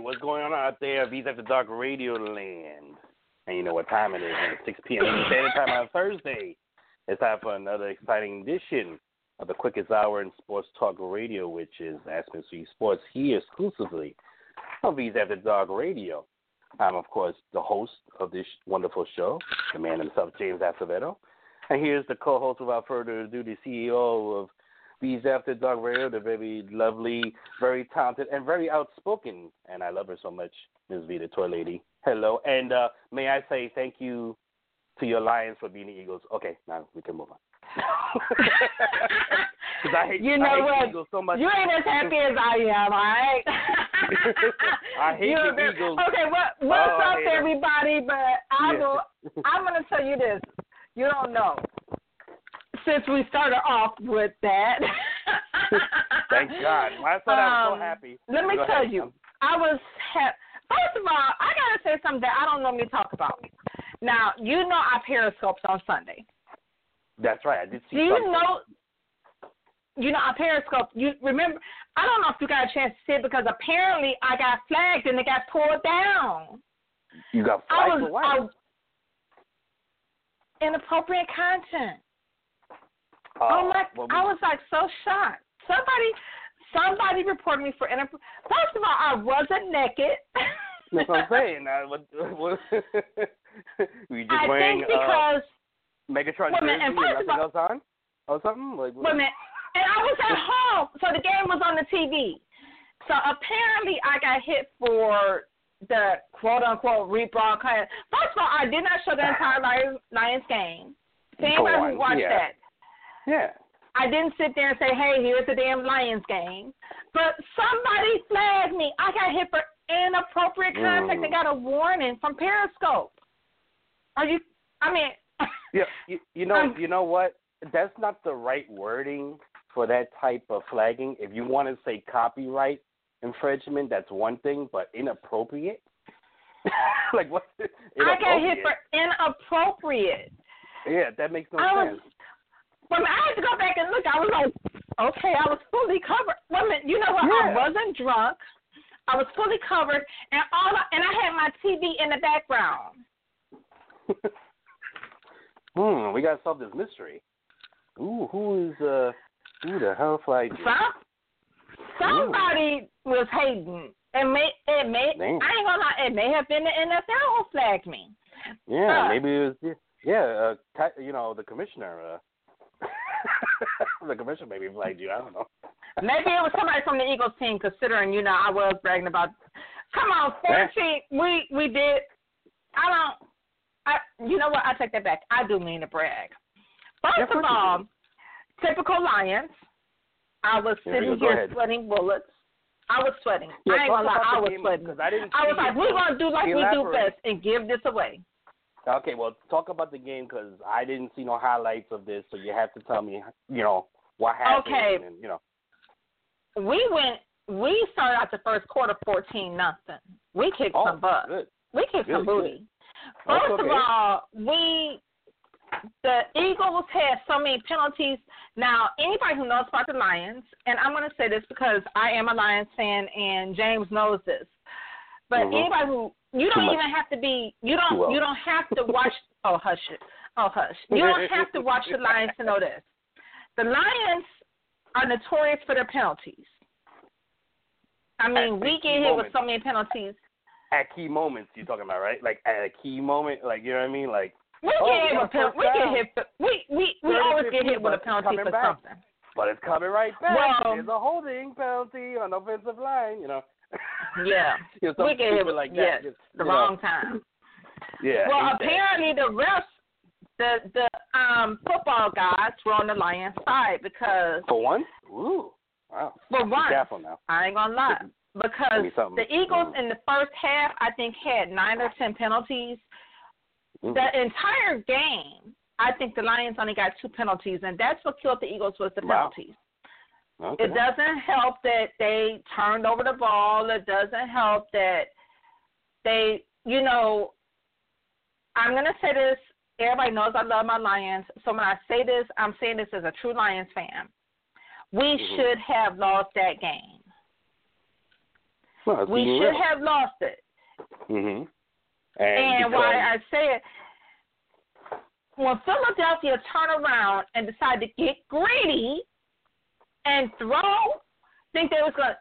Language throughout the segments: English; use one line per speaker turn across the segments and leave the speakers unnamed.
what's going on out there? V's After Dark Radio Land. And you know what time it is. It's 6 p.m. Standard Time on Thursday. It's time for another exciting edition of the quickest hour in sports talk radio, which is Aspen Street Sports, here exclusively on V's After Dark Radio. I'm, of course, the host of this wonderful show, the man himself, James Acevedo. And here's the co-host, without further ado, the CEO of V's After Dark Radio, the very lovely, very talented, and very outspoken, and I love her so much, Ms. Vita Toy Lady. Hello. And may I say thank you to your Lions for beating the Eagles. Okay, now we can move on. Because I hate the Eagles so much.
You ain't as happy as I am, all right?
I hate the Eagles.
Okay, what's up, everybody? But I'm going to tell you this. You don't know. Since we started off with that.
Thank God. I thought I was so happy.
Let me tell you, I was first of all, I got to say something that I don't normally talk about. Now, you know our Periscopes on Sunday.
That's right. I did see
something. You know our Periscope. You remember, I don't know if you got a chance to see it because apparently I got flagged and it got pulled down.
You got flagged for what?
Inappropriate content. I was like so shocked. Somebody reported me for inappropriate. First of all, I wasn't naked.
That's what I'm saying. We just
I
wearing
think because
Megatron jersey and nothing else on, or something like.
Wait a minute. And I was at home, so the game was on the TV. So apparently, I got hit for the quote-unquote rebroadcast. First of all, I did not show the entire Lions game. To anybody who watched that.
Yeah.
I didn't sit there and say, hey, here's the damn Lions game. But somebody flagged me. I got hit for inappropriate content. I got a warning from Periscope.
Yeah, you know what? That's not the right wording for that type of flagging. If you want to say copyright infringement, that's one thing, but inappropriate? Like what?
I got hit for inappropriate.
Yeah, that makes no sense.
But I had to go back and look. I was like, okay, I was fully covered. Wait a minute, you know what? Yeah. I wasn't drunk. I was fully covered, and I had my TV in the background.
We gotta solve this mystery. Ooh, who the hell flagged you?
Somebody was hating. I ain't gonna lie, it may have been the NFL who flagged me.
Yeah, maybe it was. The commissioner. The commissioner maybe flagged you. I don't know.
Maybe it was somebody from the Eagles team, considering I was bragging about. Come on, 14. We did. You know what? I take that back. I do mean to brag. First of all, typical Lions. I was sitting here sweating bullets. I was sweating.
Yeah,
I ain't gonna lie. I was sweating. I was like, we're gonna do like we do best and give this away.
Okay, well, talk about the game because I didn't see no highlights of this, so you have to tell me, what happened.
Okay.
And,
We started out the first quarter 14-0. We kicked some butt.
Good.
We kicked some booty. First of all, the Eagles had so many penalties. Now, anybody who knows about the Lions, and I'm going to say this because I am a Lions fan and James knows this, but anybody who you don't even have to be you don't have to watch hush it. Oh hush. You don't have to watch the Lions to know this. The Lions are notorious for their penalties. I mean, we get hit with so many penalties.
At key moments, you're talking about, right? Like at a key moment, like you know what I mean? Like
we always get hit with a penalty for something.
But it's coming right back.
Well,
there's a holding penalty on the offensive line,
Yeah. We get hit with
like that.
Yes, the wrong time.
Yeah.
Well, apparently the refs, the football guys were on the Lions side because
for once? Ooh. Wow.
For once.
Be careful now.
I ain't gonna lie. Because the Eagles in the first half, I think, had 9 or 10 penalties. The entire game, I think the Lions only got 2 penalties, and that's what killed the Eagles was the penalties.
Okay.
It doesn't help that they turned over the ball. It doesn't help that they, I'm going to say this. Everybody knows I love my Lions. So when I say this, I'm saying this as a true Lions fan. We should have lost that game.
Well,
we should have lost it.
Mhm.
And why I say it, when Philadelphia turned around and decided to get greedy and think they was gonna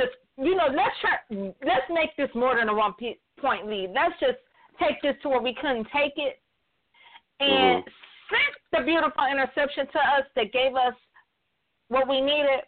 let's make this more than a 1 point lead. Let's just take this to where we couldn't take it, and sent the beautiful interception to us that gave us what we needed.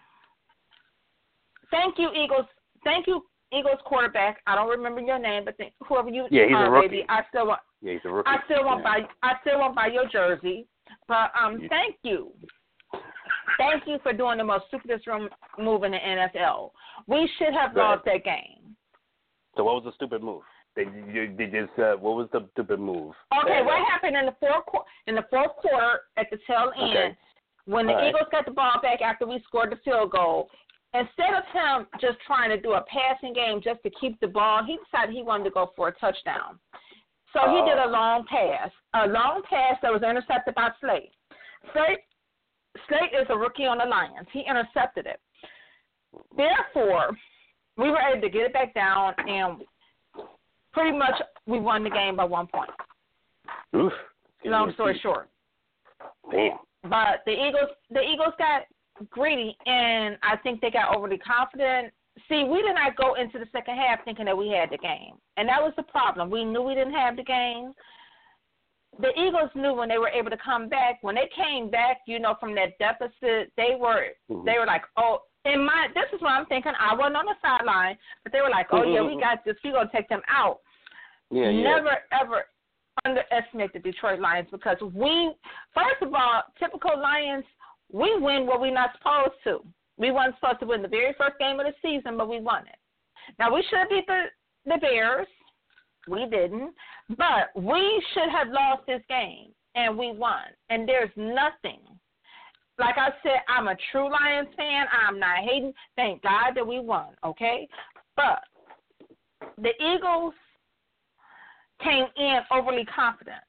Thank you, Eagles. Thank you, Eagles quarterback. I don't remember your name, but whoever you are, baby, I still want.
Yeah, he's a rookie.
I still won't buy your jersey. But thank you. Thank you for doing the most stupidest move in the NFL. We should have lost that game.
So what was the stupid move? What was the stupid move?
Okay, what happened in the fourth quarter at the tail end when the Eagles got the ball back after we scored the field goal? Instead of him just trying to do a passing game just to keep the ball, he decided he wanted to go for a touchdown. So he did a long pass that was intercepted by Slate. Slate is a rookie on the Lions. He intercepted it. Therefore, we were able to get it back down, and pretty much we won the game by 1 point.
Oof.
Long story short.
Damn.
But the Eagles got greedy, and I think they got overly confident. See, we did not go into the second half thinking that we had the game, and that was the problem. We knew we didn't have the game. The Eagles knew when they were able to come back. When they came back, from that deficit, they were like, oh, this is what I'm thinking. I wasn't on the sideline, but they were like, oh, yeah, we got this. We're going to take them out. Never, ever underestimate the Detroit Lions because first of all, typical Lions, we win what we're not supposed to. We weren't supposed to win the very first game of the season, but we won it. Now, we should have beat the Bears. We didn't. But we should have lost this game, and we won. And there's nothing. Like I said, I'm a true Lions fan. I'm not hating. Thank God that we won, okay? But the Eagles came in overly confident.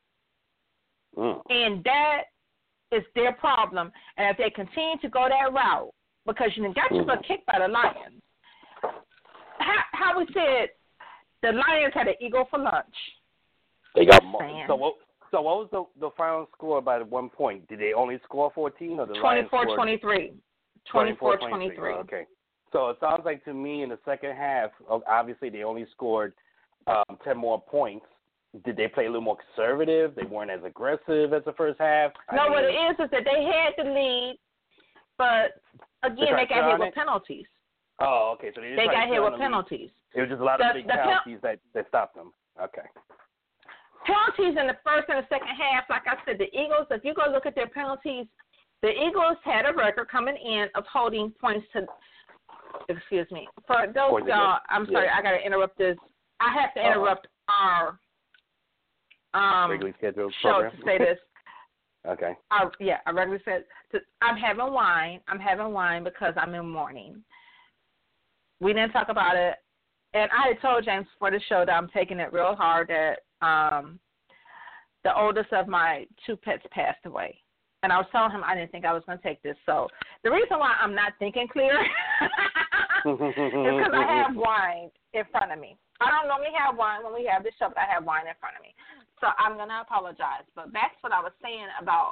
And that is their problem. And if they continue to go that route, because you got your butt kicked by the Lions, how we said the Lions had an eagle for lunch.
They got so what was the final score by 1 point? Did they only score 14 or the
24-23? 24-23.
Okay. So it sounds like to me in the second half, obviously they only scored 10 more points. Did they play a little more conservative? They weren't as aggressive as the first half?
What it is that they had the lead, but again, they got hit with penalties.
Oh, okay. So they
got hit with penalties.
It was just a lot of big penalties that stopped them. Okay.
Penalties in the first and the second half, like I said, the Eagles, if you go look at their penalties, the Eagles had a record coming in of holding points to, excuse me, for those y'all, I'm sorry, I got to interrupt this. I have to interrupt our
regularly scheduled
show
program.
to say this.
Okay.
I regularly said, I'm having wine. I'm having wine because I'm in mourning. We didn't talk about it. And I had told James before the show that I'm taking it real hard that the oldest of my two pets passed away. And I was telling him I didn't think I was going to take this. So the reason why I'm not thinking clear is because I have wine in front of me. I don't normally have wine when we have this show, but I have wine in front of me. So I'm going to apologize. But back to what I was saying about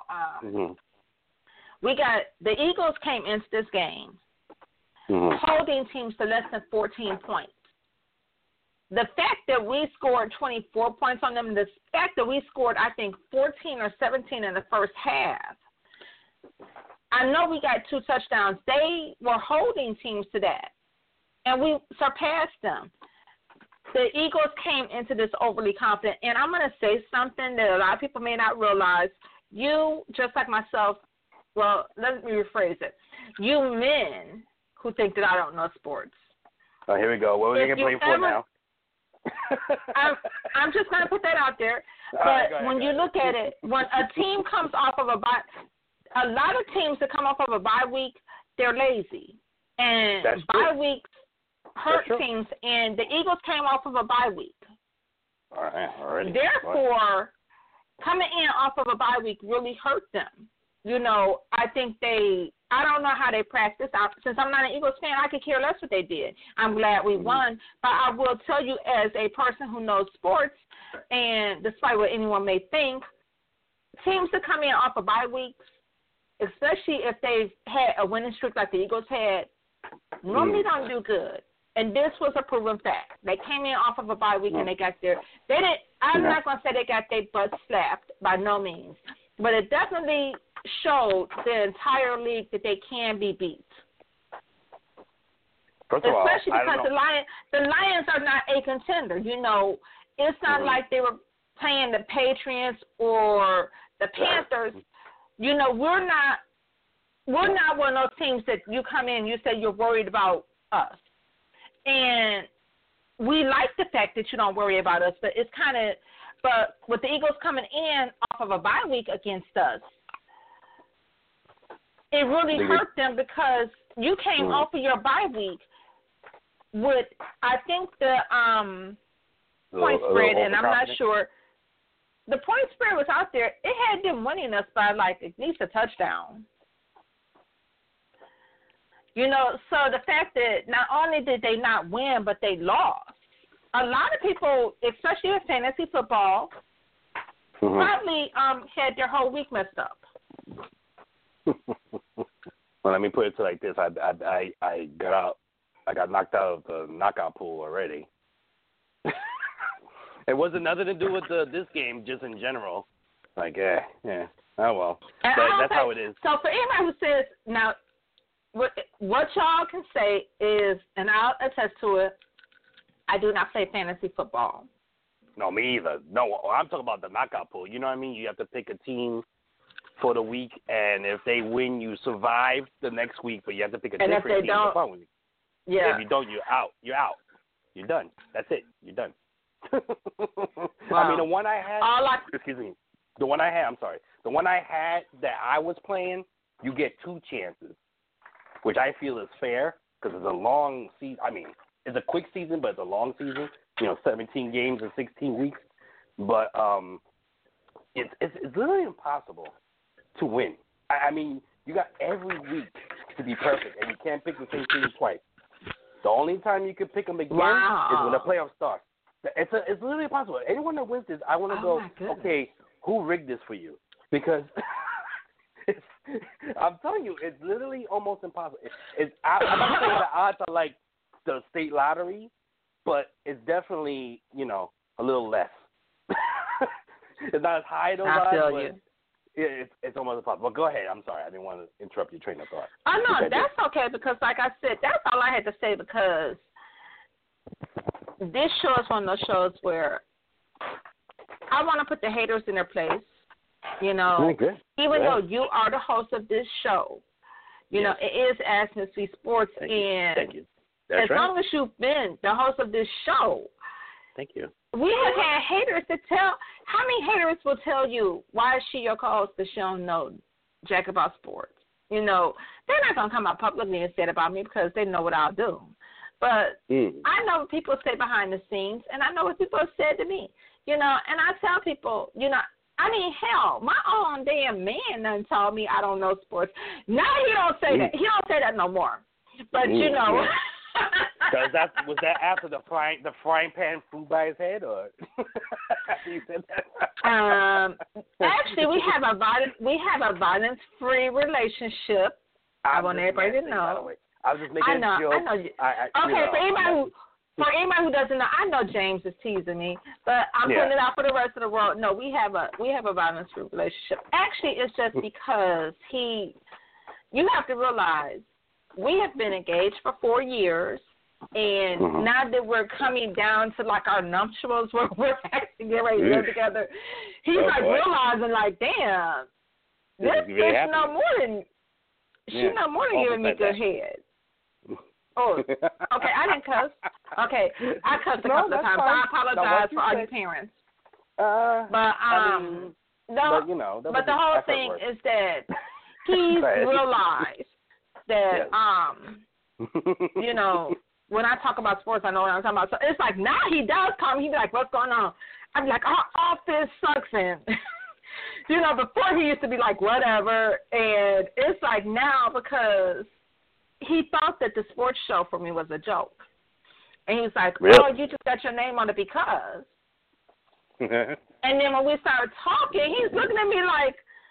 the Eagles came into this game holding teams to less than 14 points. The fact that we scored 24 points on them, the fact that we scored, I think, 14 or 17 in the first half, I know we got 2 touchdowns. They were holding teams to that, and we surpassed them. The Eagles came into this overly confident, and I'm going to say something that a lot of people may not realize. You, just like myself, well, let me rephrase it. You men who think that I don't know sports.
Oh, here we go. What are we going to play for now?
I'm just going to put that out there. But when you look at it, when a team comes off of a lot of teams that come off of a bye week, they're lazy. And bye weeks hurt teams, and the Eagles came off of a bye week.
All right, already.
Therefore, coming in off of a bye week really hurt them. I think I don't know how they practice. Since I'm not an Eagles fan, I could care less what they did. I'm glad we won. But I will tell you, as a person who knows sports, and despite what anyone may think, teams that come in off of bye weeks, especially if they've had a winning streak like the Eagles had, normally don't do good. And this was a proven fact. They came in off of a bye week and they got their – I'm not going to say they got their butts slapped, by no means. But it definitely showed the entire league that they can be beat.
First of all,
especially because the Lions are not a contender. It's not like they were playing the Patriots or the Panthers. We're not one of those teams that you come in and you say you're worried about us. And we like the fact that you don't worry about us, but it's kind of – but with the Eagles coming in off of a bye week against us, it really hurt them because you came off of your bye week with, I think, the point spread, and I'm not sure. The point spread was out there. It had them winning us by, like, at least a touchdown. So the fact that not only did they not win, but they lost. A lot of people, especially in fantasy football, probably had their whole week messed up.
Well, let me put it like this: I got knocked out of the knockout pool already. It wasn't nothing to do with this game, just in general. Like, yeah, oh well, that's how it is.
So for anybody who says now, what y'all can say is, and I'll attest to it, I do not play fantasy football.
No, me either. No, I'm talking about the knockout pool. You know what I mean? You have to pick a team for the week, and if they win, you survive the next week, but you have to pick a different team the following week.
Yeah.
If you don't, you're out. You're done. That's it. You're done.
Wow.
I mean, the one I had – the one I had that I was playing, you get 2 chances, which I feel is fair because it's a long season. I mean, it's a quick season, but it's a long season. 17 games in 16 weeks. But it's literally impossible to win. I mean, you got every week to be perfect, and you can't pick the same team twice. The only time you can pick them again is when the playoffs start. It's literally impossible. Anyone that wins this, I want to go, okay, who rigged this for you? Because I'm telling you, it's literally almost impossible. I'm not saying the odds are like the state lottery, but it's definitely, a little less. It's not as high those odds, but it's almost impossible. But go ahead. I'm sorry. I didn't want to interrupt your train of thought.
Oh, no, that's okay because, like I said, that's all I had to say because this show is one of those shows where I want to put the haters in their place. Even though you are the host of this show, it is Ask Ms. Sports, and
Thank you.
As long as you've been the host of this show,
thank you.
We have had haters to tell. How many haters will tell you why is she your co-host because she don't know jack about sports? They're not gonna come out publicly and say it about me because they know what I'll do. But I know what people say behind the scenes, and I know what people have said to me. And I tell people, I mean, hell, my own damn man done told me I don't know sports. Now he don't say that. He don't say that no more. But
was that after the frying pan flew by his head, or you said that?
Actually, we have a violence-free relationship. I want everybody to know.
I was just making a joke.
I know. Okay, for anybody who doesn't know, I know James is teasing me, but I'm putting it out for the rest of the world. No, we have a violence-free relationship. Actually, it's just because you have to realize we have been engaged for 4 years, and now that we're coming down to like our nuptials where we're actually getting ready to live together, he's realizing like, damn, this bitch no more than she's no more than giving me good head. Oh, okay, I didn't cuss. Okay, I cussed a couple of times. I apologize for all you parents. But the whole thing is that he's realized that when I talk about sports, I know what I'm talking about. So it's like now he does come. He be like, "What's going on?" I'm like, "Our office sucks," and You know, before he used to be like, whatever. And it's like now because he thought that the sports show for me was a joke. And he was like,
really?
oh, you just got your name on it because. And then when we started talking, he's looking at me like,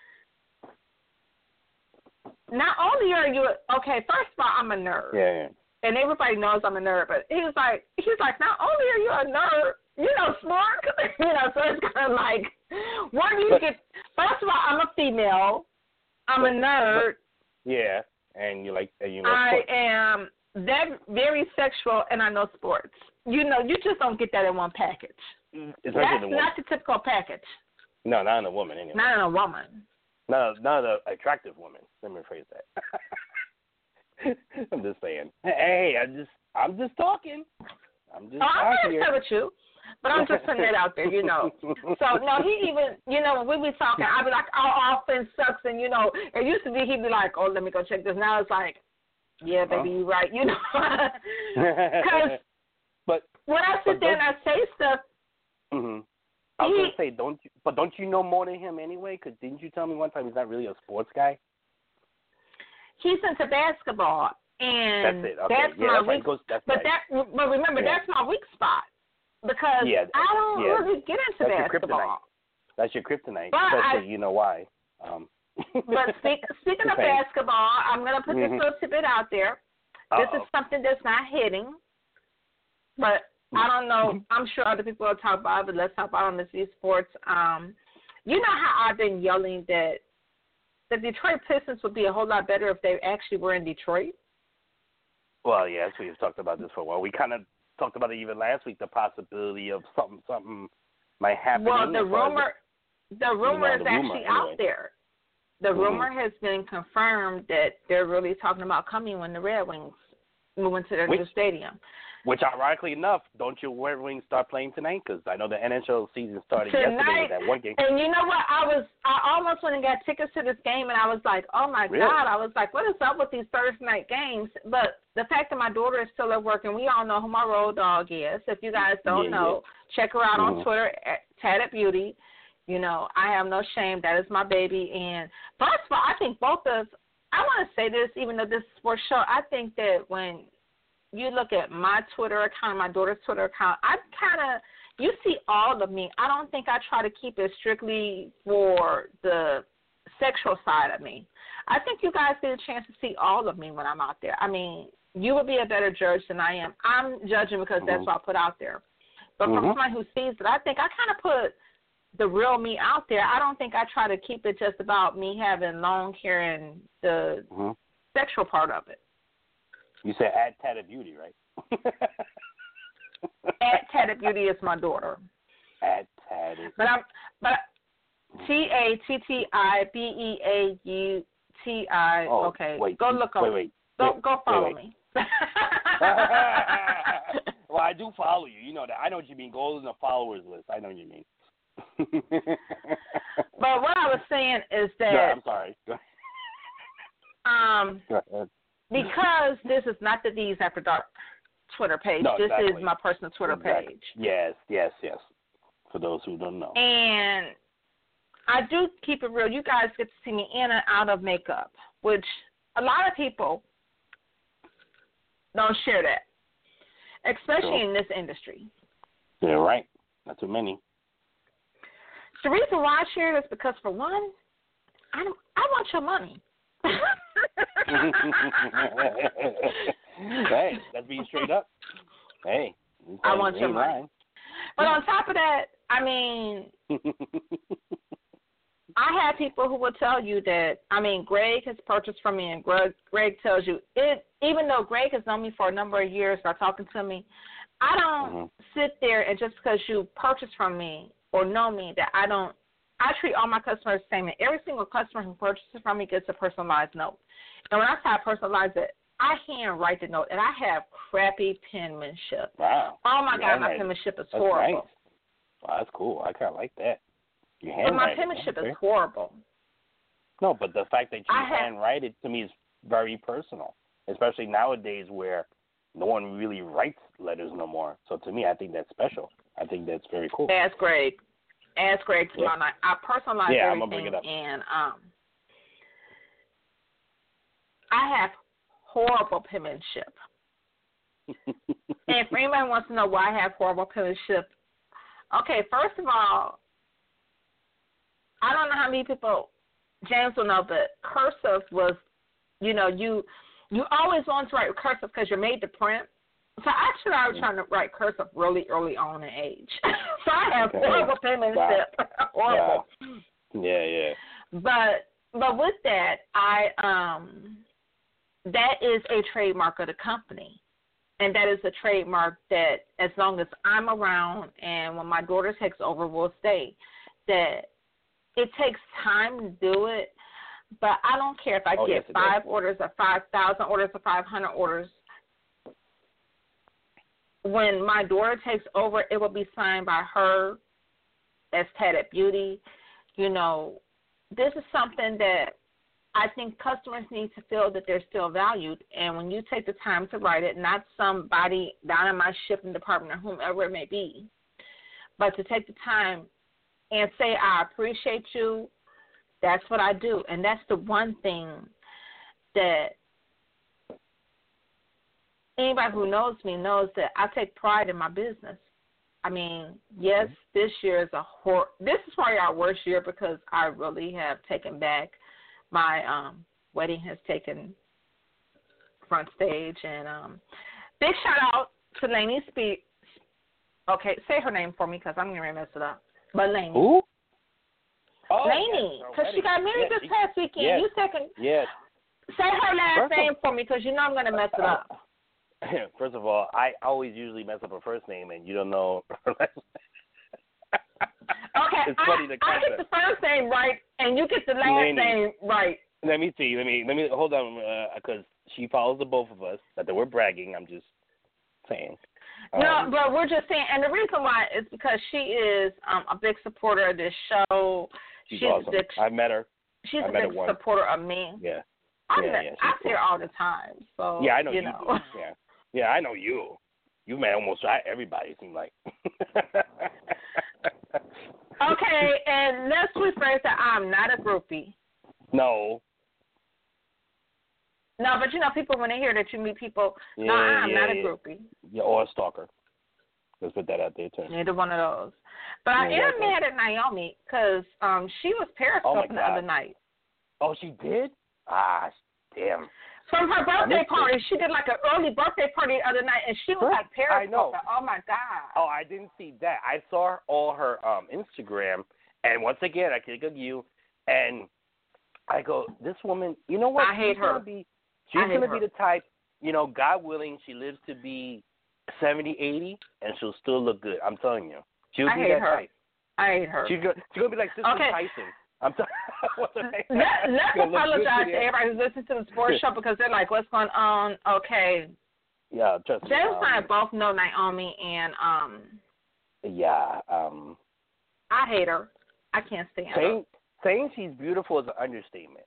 not only are you, okay, first of all, I'm a nerd.
Yeah.
And everybody knows I'm a nerd, but he's like, not only are you a nerd, you know, smart, you know, so it's kind of like, where do you get, first of all, I'm a female, I'm a nerd.
Yeah, and you know
I
sports.
am that very sexual, and I know sports. You know, you just don't get that in one package. That's not the typical package.
No, not in a woman, anyway.
Not in a woman.
Not an attractive woman. Let me rephrase that. I'm just saying. Hey, I'm just talking. I'm just
I'm here with you, but I'm just putting it out there, you know. So no, he even, you know, when we be talking, I'd be like, oh, offense sucks, and you know, it used to be he'd be like, oh, let me go check this. Now it's like, yeah, baby, you're right, you know. Because when I sit there and I say stuff.
Mm-hmm. I was going to say, don't you know more than him anyway? Because didn't you tell me one time he's not really a sports guy?
He's into basketball, and
that's it. Okay.
That's my weak. But remember,
yeah.
That's my weak spot because I don't really get into basketball.
That's your kryptonite.
But
especially, you know why?
But speaking of basketball, I'm going to put this little tidbit out there. This is something that's not hitting, but I don't know. I'm sure other people will talk about it, but let's talk about it on the Z Sports. You know how I've been yelling that the Detroit Pistons would be a whole lot better if they actually were in Detroit?
Well, yes, we've talked about this for a while. We kind of talked about it even last week, the possibility of something might happen.
Well, the rumor is actually out there. The rumor has been confirmed that they're really talking about coming when the Red Wings move into their new stadium.
Which, ironically enough, don't your Red Wings start playing tonight? Because I know the NHL season started yesterday with that one game.
And you know what? I almost went and got tickets to this game, and I was like, oh, my God. I was like, what is up with these Thursday night games? But the fact that my daughter is still at work, and we all know who my road dog is. If you guys don't know, check her out on Twitter, Tatted Beauty. You know, I have no shame. That is my baby. And first of all, I think I want to say this, even though this is a sports show, I think that when you look at my Twitter account, my daughter's Twitter account, you see all of me. I don't think I try to keep it strictly for the sexual side of me. I think you guys get a chance to see all of me when I'm out there. I mean, you would be a better judge than I am. I'm judging because that's what I put out there. But from somebody who sees it, I think I kind of put the real me out there. I don't think I try to keep it just about me having long hair and the sexual part of it.
You said at Tatted Beauty, right?
At Tatted Beauty is my daughter.
At Tatted.
But TATTIBEAUTI. Okay,
wait,
go look up. Go follow me.
Well, I do follow you. You know that. I know what you mean. Go on the followers list. I know what you mean.
But what I was saying is that.
No, I'm sorry. Go ahead.
Because this is not the D's After Dark Twitter page.
No,
this is my personal Twitter page.
Yes. For those who don't know.
And I do keep it real. You guys get to see me in and out of makeup, which a lot of people don't share that, especially in this industry.
Yeah, right. Not too many.
The reason why I share it is because, for one, I want your money.
Hey, that's being straight up. Hey,
I want your money. But on top of that, I mean, I have people who will tell you that, I mean, Greg has purchased from me, and Greg tells you, even though Greg has known me for a number of years by talking to me, I don't sit there and just because you purchase from me or know me that I treat all my customers the same, and every single customer who purchases from me gets a personalized note. And when I say I personalize it, I hand write the note, and I have crappy penmanship.
Wow.
Oh, my God, my penmanship is horrible.
Nice. Wow, that's cool. I kind of like that.
But my penmanship is horrible.
No, but the fact that you handwrite it to me is very personal, especially nowadays where no one really writes letters no more. So to me, I think that's special. I think that's very cool.
That's great. as Greg to my I personalize everything.
I'm gonna bring it up.
And I have horrible penmanship. And if anybody wants to know why I have horrible penmanship, okay, first of all, I don't know how many people, James will know, but cursive was, you always want to write cursive because you're made to print. So actually, I was trying to write cursive really early on in age. So I have horrible penmanship.
Wow.
Horrible.
Wow. Yeah.
But with that, that is a trademark of the company. And that is a trademark that as long as I'm around and when my daughter takes over, will stay. That it takes time to do it, but I don't care if I get 5 orders or 5,000 orders or 500 orders. When my daughter takes over, it will be signed by her as Tatted Beauty. This is something that I think customers need to feel that they're still valued. And when you take the time to write it, not somebody down in my shipping department or whomever it may be, but to take the time and say, I appreciate you, that's what I do. And that's the one thing that anybody who knows me knows, that I take pride in my business. I mean, yes, this year is this is probably our worst year because I really have taken back. My wedding has taken front stage. And big shout out to Lainey Speed. Okay, say her name for me because I'm going to mess it up. But Lainey.
Who? Oh,
Lainey, because she got married this past weekend.
Yes.
You second.
Yes.
Say her last name for me because I'm going to mess it up.
First of all, I always usually mess up her first name, and you don't know her last name.
Okay,
it's funny
I get the first name right, and you get the last name right.
Let me see. Let me hold on, because she follows the both of us. Not that we're bragging. I'm just saying.
No, but we're just saying, and the reason why is because she is a big supporter of this show.
She's awesome. I've met her.
She's a big supporter of me.
Yeah.
I see her all the time. So
yeah, I know you.
know.
Yeah, I know you. You met almost everybody, it seems like.
Okay, and let's rephrase that. I'm not a groupie.
No.
No, but people, when they hear that you meet people, I'm not a groupie.
Yeah, or a stalker. Let's put that out there, too.
Neither one of those. But I am mad at Naomi because she was periscoping the other night.
Oh, she did? Ah, damn.
From her birthday party, she did like an early birthday party the other night, and she was like periscoping. Oh, my God.
Oh, I didn't see that. I saw all her Instagram, and once again, I click on you, and I go, this woman, you know what?
I hate her.
She's going to be the type, God willing, she lives to be 70, 80, and she'll still look good. I'm telling you. She'll be that type.
I hate her.
She's going to be like Sister Tyson. I'm sorry.
Let's apologize to everybody who's listening to the sports show because they're like, what's going on? Okay.
Yeah, trust me.
James and I both know Naomi, and
yeah.
I hate her. I can't stand her.
Saying she's beautiful is an understatement.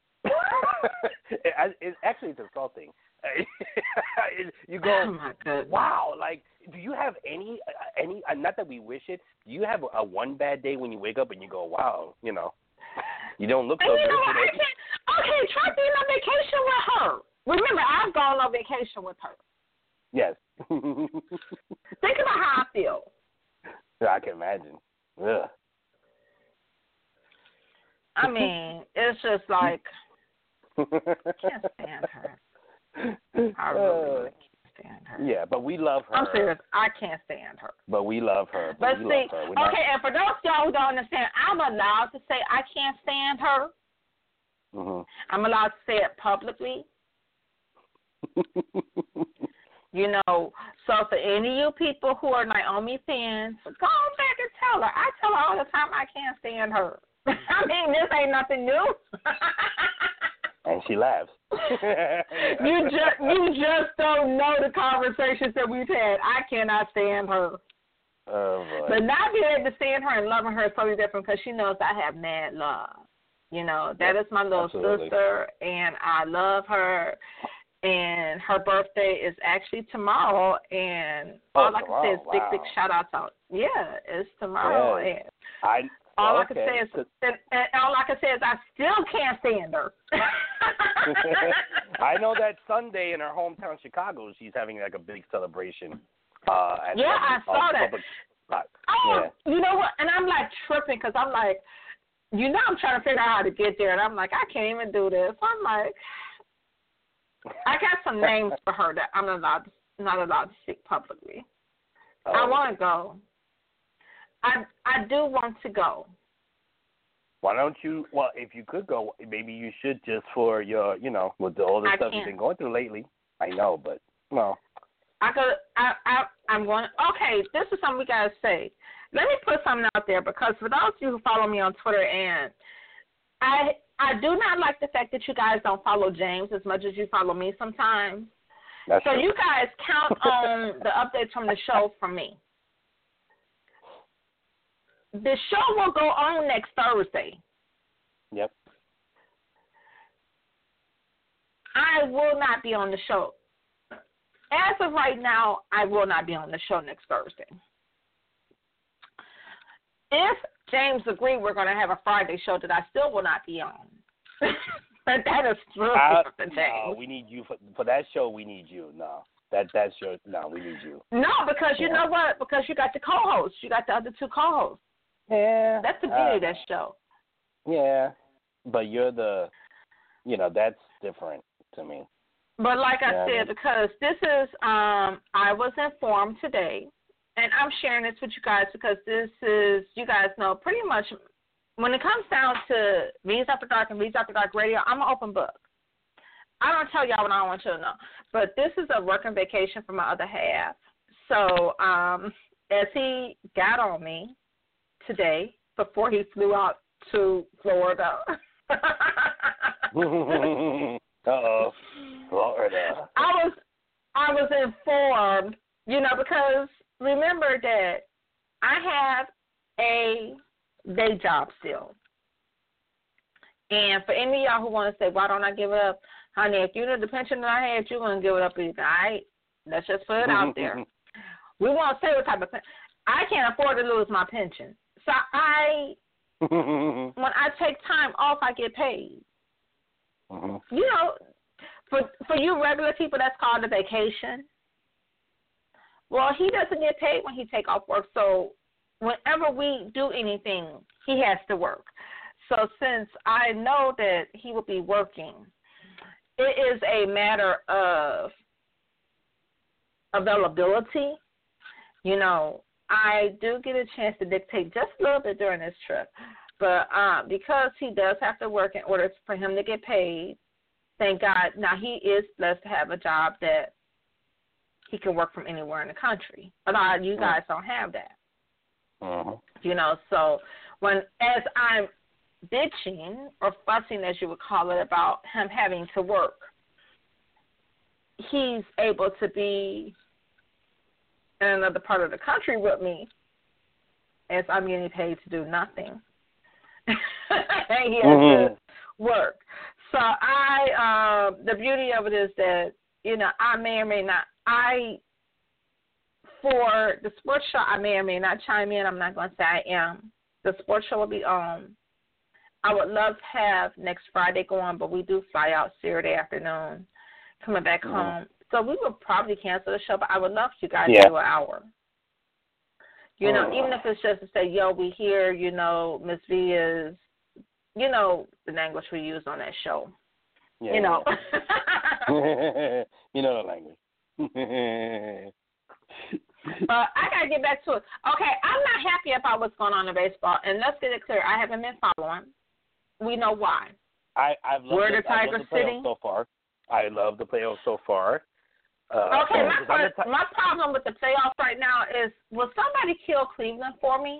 It's insulting. You go,
oh my goodness.
Wow, like, do you have any, not that we wish it, do you have a one bad day when you wake up and you go, wow, you don't look so good today?
Okay, try being on vacation with her. Remember, I've gone on vacation with her.
Yes.
Think about how I feel.
Yeah, I can imagine. Ugh.
I mean, it's just like, I can't stand her. I really can't stand her.
Yeah, but we love her.
I'm serious. I can't stand her.
But we love her.
But see, okay, and for those of y'all who don't understand, I'm allowed to say I can't stand her.
Mm-hmm.
I'm allowed to say it publicly. So for any of you people who are Naomi fans, go on back and tell her. I tell her all the time I can't stand her. I mean, this ain't nothing new.
And she laughs.
You just don't know the conversations that we've had. I cannot stand her.
Oh, boy.
But not being able to stand her and loving her is totally different because she knows I have mad love. That is my little sister, and I love her. And her birthday is actually tomorrow, and all I can say is big shout outs out. Yeah, it's tomorrow.
Yeah.
And all I can say is, and all I can say is, I still can't stand her.
I know that Sunday in her hometown, Chicago, she's having like a big celebration.
I saw that. You know what? And I'm like tripping because I'm like, I'm trying to figure out how to get there, and I'm like, I can't even do this. I'm like, I got some names for her that I'm not allowed to speak publicly. I want to go. I do want to go.
Why don't you? Well, if you could go, maybe you should just for your, with all the stuff you've been going through lately. I know, but no.
I'm going. Okay, this is something we gotta say. Let me put something out there because for those of you who follow me on Twitter, and I do not like the fact that you guys don't follow James as much as you follow me sometimes.
That's true.
You guys count on the updates from the show from me. The show will go on next Thursday.
Yep.
I will not be on the show. As of right now, I will not be on the show next Thursday. If James agreed we're going to have a Friday show that I still will not be on. But that is true, James.
No, we need you for that show. We need you. No, that show. No, we need you.
No, because you know what? Because you got the co-hosts. You got the other two co-hosts.
Yeah.
That's the beauty of that show.
Yeah, but you're that's different to me.
But like I said, because this is, I was informed today, and I'm sharing this with you guys because this is, you guys know, pretty much when it comes down to V's After Dark and V's After Dark Radio, I'm an open book. I don't tell y'all what I want you to know. But this is a working vacation for my other half. So as he got on me today before he flew out to Florida.
Uh-oh. Florida.
I was informed, because remember that I have a day job still. And for any of y'all who want to say, why don't I give it up? Honey, if you know the pension that I had, you're going to give it up either. All right? Let's just put it out there. We won't say what type of pension. I can't afford to lose my pension. So when I take time off, I get paid. For you regular people, that's called a vacation. Well, he doesn't get paid when he take off work. So whenever we do anything, he has to work. So since I know that he will be working, it is a matter of availability. I do get a chance to dictate just a little bit during this trip. But because he does have to work in order for him to get paid, thank God, now he is blessed to have a job that he can work from anywhere in the country. A lot of you guys don't have that. So as I'm bitching or fussing, as you would call it, about him having to work, he's able to be in another part of the country with me as I'm getting paid to do nothing. And he has to work. So the beauty of it is that, I may or may not, for the sports show, I may or may not chime in. I'm not going to say I am. The sports show will be on. I would love to have next Friday go on, but we do fly out Saturday afternoon, coming back home. So we would probably cancel the show, but I would love for you guys to do an hour. Even if it's just to say, yo, we here, Miss V is, the language we use on that show.
Yeah. The language.
I got to get back to it. Okay, I'm not happy about what's going on in baseball, and let's get it clear. I haven't been following. We know why.
I've loved the Tigers sitting so far. I love the playoffs so far.
Okay, my problem with the playoffs right now is, will somebody kill Cleveland for me?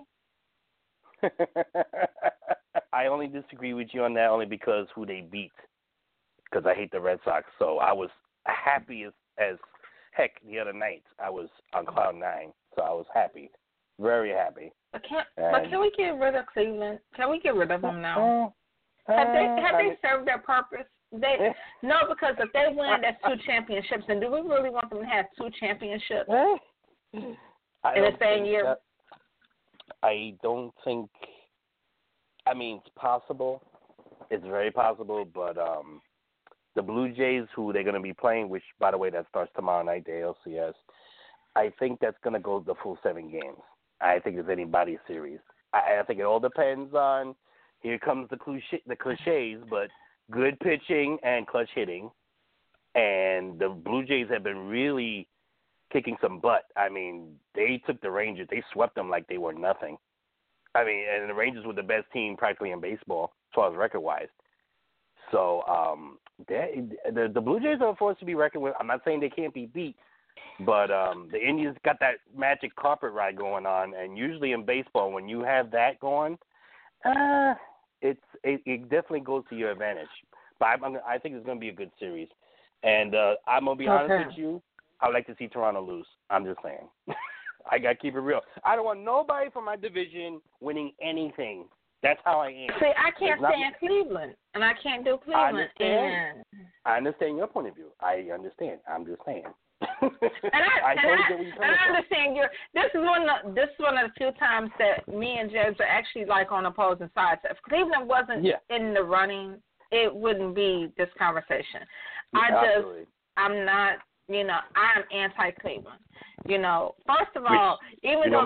I only disagree with you on that only because who they beat. Because I hate the Red Sox. So I was happy as heck the other night. I was on cloud nine, so I was happy, very happy.
But can we get rid of Cleveland? Can we get rid of them now? Have they served their purpose? because if they win, that's 2 championships. And do we really want them to have 2 championships in the same year?
I don't think. I mean, it's possible. It's very possible, but the Blue Jays, who they're going to be playing, which, by the way, that starts tomorrow night, the ALCS, I think that's going to go the full 7 games. I think it's anybody's series. I think it all depends on, here comes the cliches, but good pitching and clutch hitting. And the Blue Jays have been really kicking some butt. I mean, they took the Rangers. They swept them like they were nothing. I mean, and the Rangers were the best team practically in baseball, as far as record-wise. So the Blue Jays are a force to be reckoned with. I'm not saying they can't be beat, but the Indians got that magic carpet ride going on, and usually in baseball, when you have that going, it definitely goes to your advantage. But I think it's going to be a good series. And I'm going to be honest with you, I would like to see Toronto lose. I'm just saying. I got to keep it real. I don't want nobody from my division winning anything. That's how I am.
See, I can't stand Cleveland, and I can't do Cleveland.
I understand your point of view. I understand. I'm just saying.
I understand your. This is one of the few times that me and Jez are actually like on opposing sides. If Cleveland wasn't in the running, it wouldn't be this conversation. I'm not. I'm anti-Cleveland. First of all, even though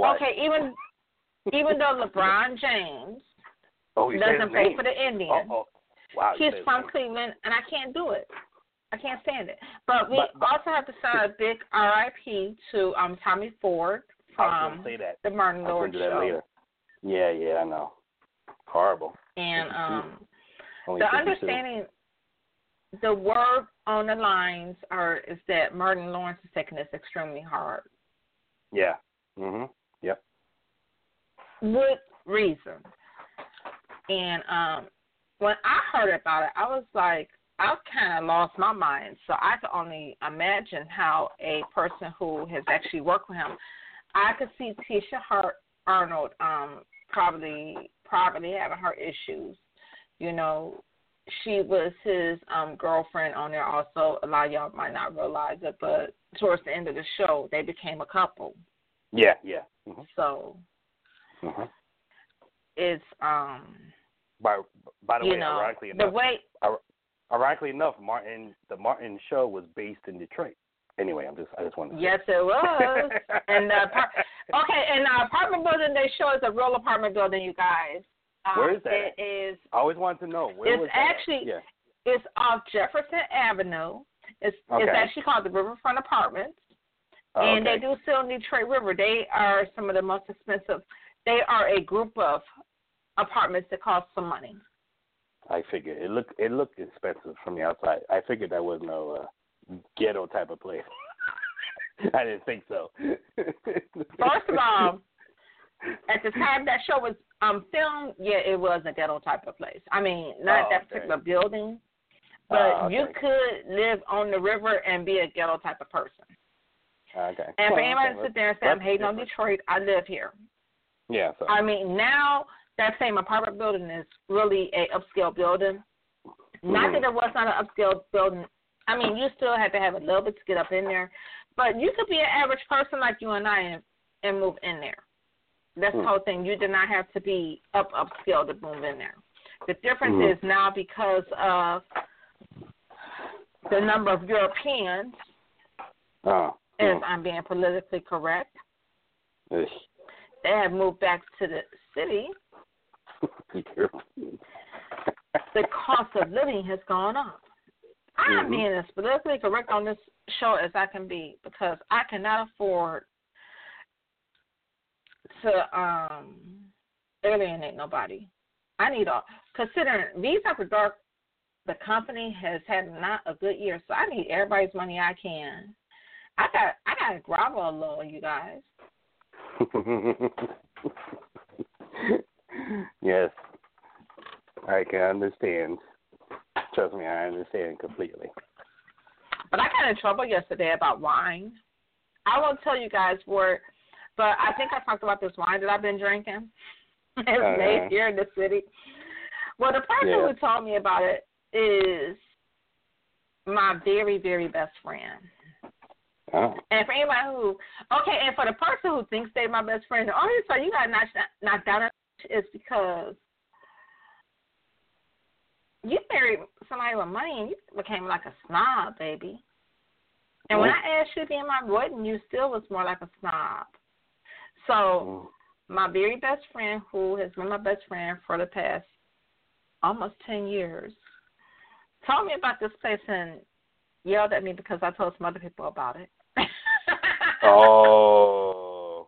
LeBron James doesn't play for the Indians, he's from Cleveland, and I can't do it. I can't stand it. But we also have to send a big RIP to Tommy Ford from the Martin Lord Show.
Later. Yeah, I know. Horrible.
And the understanding, the word on the lines is that Martin Lawrence is taking this extremely hard.
Yeah. Mhm. Yep.
With reason. And when I heard about it, I was like, I kind of lost my mind. So I could only imagine how a person who has actually worked with him, I could see Tisha Arnold probably having her issues. She was his girlfriend on there also. A lot of y'all might not realize it, but towards the end of the show, they became a couple.
Yeah. Mm-hmm.
So it's
By the way, ironically enough, ironically enough, the Martin show was based in Detroit. Anyway, I just wanted to say.
Yes, it was. And the apartment building they show is a real apartment building, you guys.
Where is that?
It is.
I always wanted to know.
It's off Jefferson Avenue. It's actually called the Riverfront Apartments. And they do sell in Detroit River. They are some of the most expensive. They are a group of apartments that cost some money.
I figured it looked expensive from the outside. I figured that was no ghetto type of place. I didn't think so.
First of all, at the time that show was filmed, it was a ghetto type of place. I mean, not that particular building, but you could live on the river and be a ghetto type of person.
Okay.
And for anybody to sit there and say, I'm hating on Detroit, I live here.
Yeah. So.
I mean, now that same apartment building is really a upscale building. Not that it was not an upscale building. I mean, you still have to have a little bit to get up in there. But you could be an average person like you and I and move in there. That's the whole thing. You did not have to be upscale to move in there. The difference is now because of the number of Europeans, if I'm being politically correct, they have moved back to the city. The cost of living has gone up. I'm being as politically correct on this show as I can be because I cannot afford to alienate nobody. I need considering V's After Dark, the company has had not a good year, so I need everybody's money I can. I got to grovel a little, you guys.
Yes, I can understand. Trust me, I understand completely.
But I got in trouble yesterday about wine. I won't tell you guys where, but I think I talked about this wine that I've been drinking. It's made here in the city. Well, the person who told me about it, is my very, very best friend.
Oh.
And for anybody and for the person who thinks they're my best friend, the only reason you got knocked down is because you married somebody with money and you became like a snob, baby. And when I asked you to be in my wedding, you still was more like a snob. So my very best friend, who has been my best friend for the past almost 10 years, told me about this place and yelled at me because I told some other people about it.
Oh.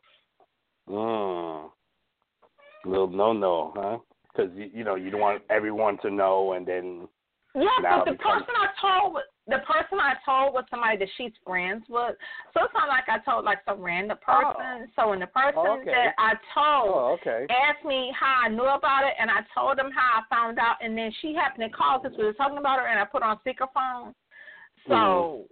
Little no, huh? Because, you don't want everyone to know, and then...
Yeah, but the person I told was somebody that she's friends with. So it's not like I told, like, some random person. So when the person that I told asked me how I knew about it, and I told them how I found out, and then she happened to call because we were talking about her, and I put on speakerphone. So...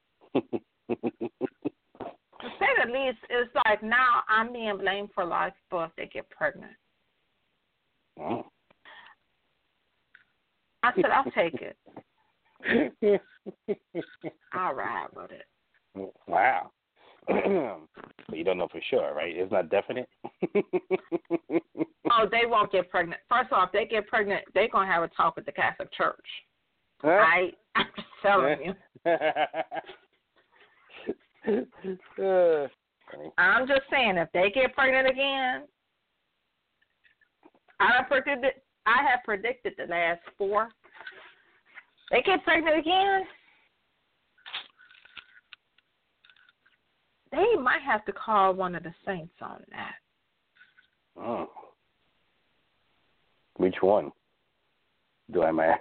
to say the least, it's like now I'm being blamed for a lot of people if they get pregnant.
Oh.
I said, I'll take it. I'll ride with it.
Wow. But you don't know for sure, right? It's not definite?
Oh, they won't get pregnant. First off, if they get pregnant, they're going to have a talk with the Catholic Church.
Huh?
I'm just telling you. I'm just saying, if they get pregnant again, I have predicted the last 4. They get pregnant again, they might have to call one of the saints on that.
Oh. Which one? Do I ask?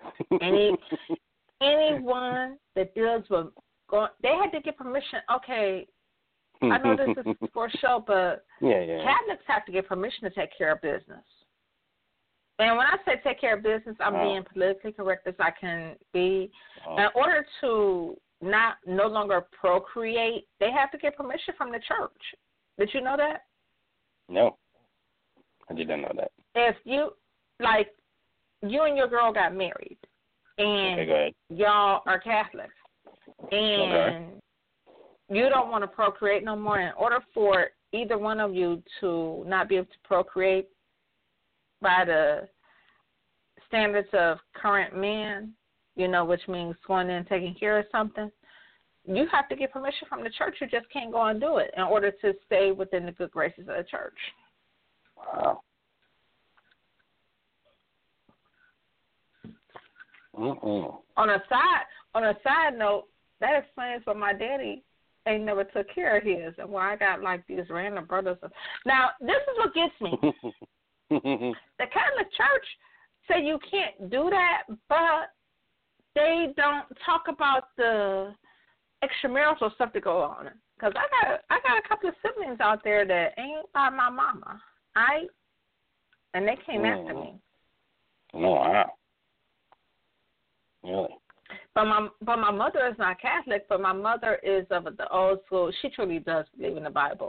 Anyone that deals with they had to get permission. Okay, I know this is for show, but Catholics have to get permission to take care of business. And when I say take care of business, I'm being politically correct as I can be. In order to no longer procreate, they have to get permission from the church. Did you know that?
No, I didn't know that.
If you and your girl got married, and y'all are Catholics, and you don't want to procreate no more, in order for either one of you to not be able to procreate by the standards of current men, which means going in and taking care of something, you have to get permission from the church. You just can't go and do it in order to stay within the good graces of the church.
Wow.
On a side note, that explains why my daddy ain't never took care of his and why I got like these random brothers. Now, this is what gets me. The Catholic Church say you can't do that, but they don't talk about the extramarital stuff that go on. Because I got a couple of siblings out there that ain't by my mama, and they came after me.
Oh, wow. Really?
But my mother is not Catholic, but my mother is of the old school. She truly does believe in the Bible.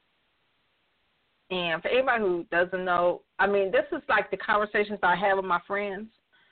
And for anybody who doesn't know, this is like the conversations I have with my friends.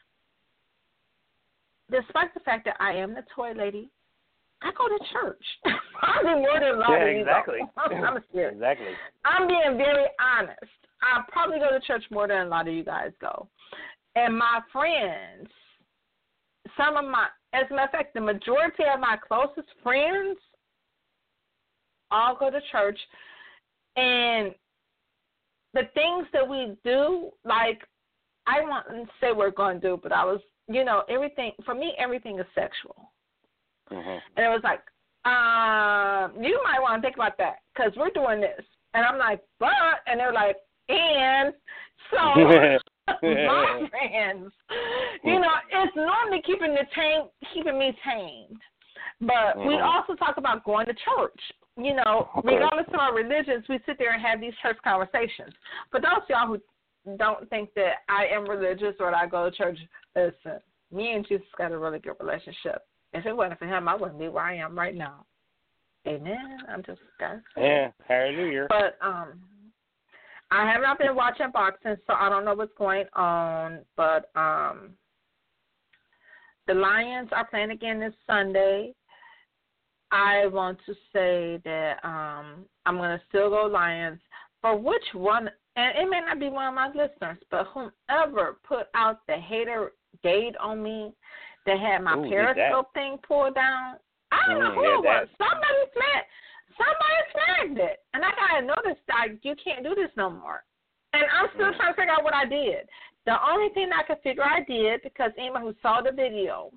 Despite the fact that I am the toy lady, I go to church. Probably more than a lot of you.
Exactly.
I'm serious.
Exactly.
I'm being very honest. I probably go to church more than a lot of you guys go. And my friends, as a matter of fact, the majority of my closest friends all go to church. And the things that we do, like, I won't say we're going to do, but everything, for me, everything is sexual.
Mm-hmm.
And it was like, you might want to think about that because we're doing this. And I'm like, but, and they're like, and, so my friends, it's normally keeping me tamed. But we also talk about going to church. Regardless of our religions, we sit there and have these church conversations. For those of y'all who don't think that I am religious or that I go to church, listen, me and Jesus got a really good relationship. If it wasn't for him, I wouldn't be where I am right now. Amen. I'm just got
hallelujah.
But I have not been watching boxing, so I don't know what's going on. But the Lions are playing again this Sunday. I want to say that I'm going to still go Lions. For which one, and it may not be one of my listeners, but whomever put out the hater gate on me that had my Periscope thing pulled down, I don't know who it was. Somebody flagged it. And I got to notice that you can't do this no more. And I'm still trying to figure out what I did. The only thing I could figure I did, because anyone who saw the video,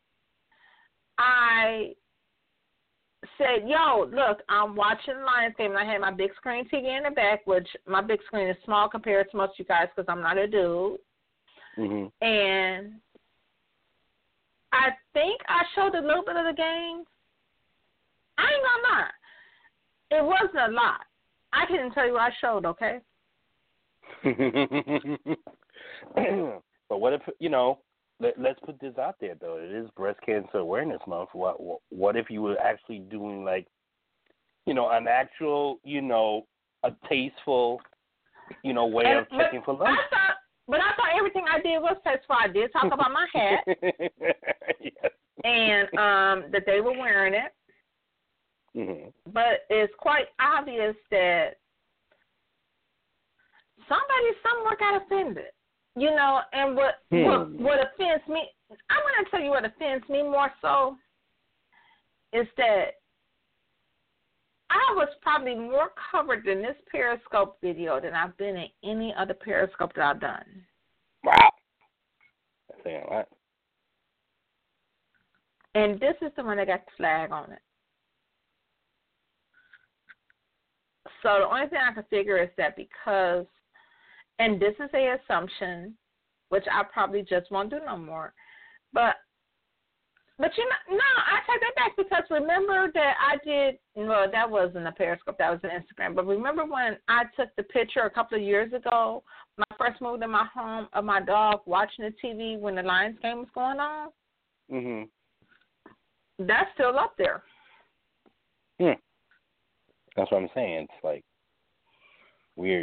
I said, yo, look, I'm watching the Lions game, and I had my big screen TV in the back, which my big screen is small compared to most of you guys because I'm not a dude. Mm-hmm. And I think I showed a little bit of the game. I ain't gonna lie. It wasn't a lot. I couldn't tell you what I showed, okay?
But what if, let's put this out there, though. It is Breast Cancer Awareness Month. What if you were actually doing, like, an actual, a tasteful, way of checking for love?
But I thought everything I did was tasteful. I did talk about my hat.
Yes.
And that they were wearing it. Mm-hmm. But it's quite obvious that somebody somewhere got offended. And what offends me, I'm going to tell you what offends me more so is that I was probably more covered in this Periscope video than I've been in any other Periscope that I've done.
Wow. That's saying a lot.
And this is the one that got the flag on it. So the only thing I can figure is that because, and this is an assumption, which I probably just won't do no more, but I take that back because remember that I did, well, that wasn't a Periscope, that was an Instagram, but remember when I took the picture a couple of years ago when I first moved in my home of my dog watching the TV when the Lions game was going on? Mm-hmm. That's still up there.
Yeah. That's what I'm saying. It's like weird.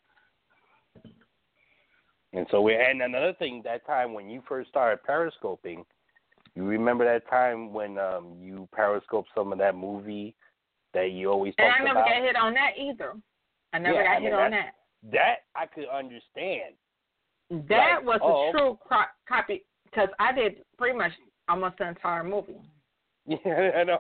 And so and another thing, that time when you first started periscoping, you remember that time when you periscoped some of that movie that you always talked about?
And I never got hit on that either. I never got hit on that.
That I could understand.
That was a true copy because I did pretty much almost the entire movie.
Yeah, I know.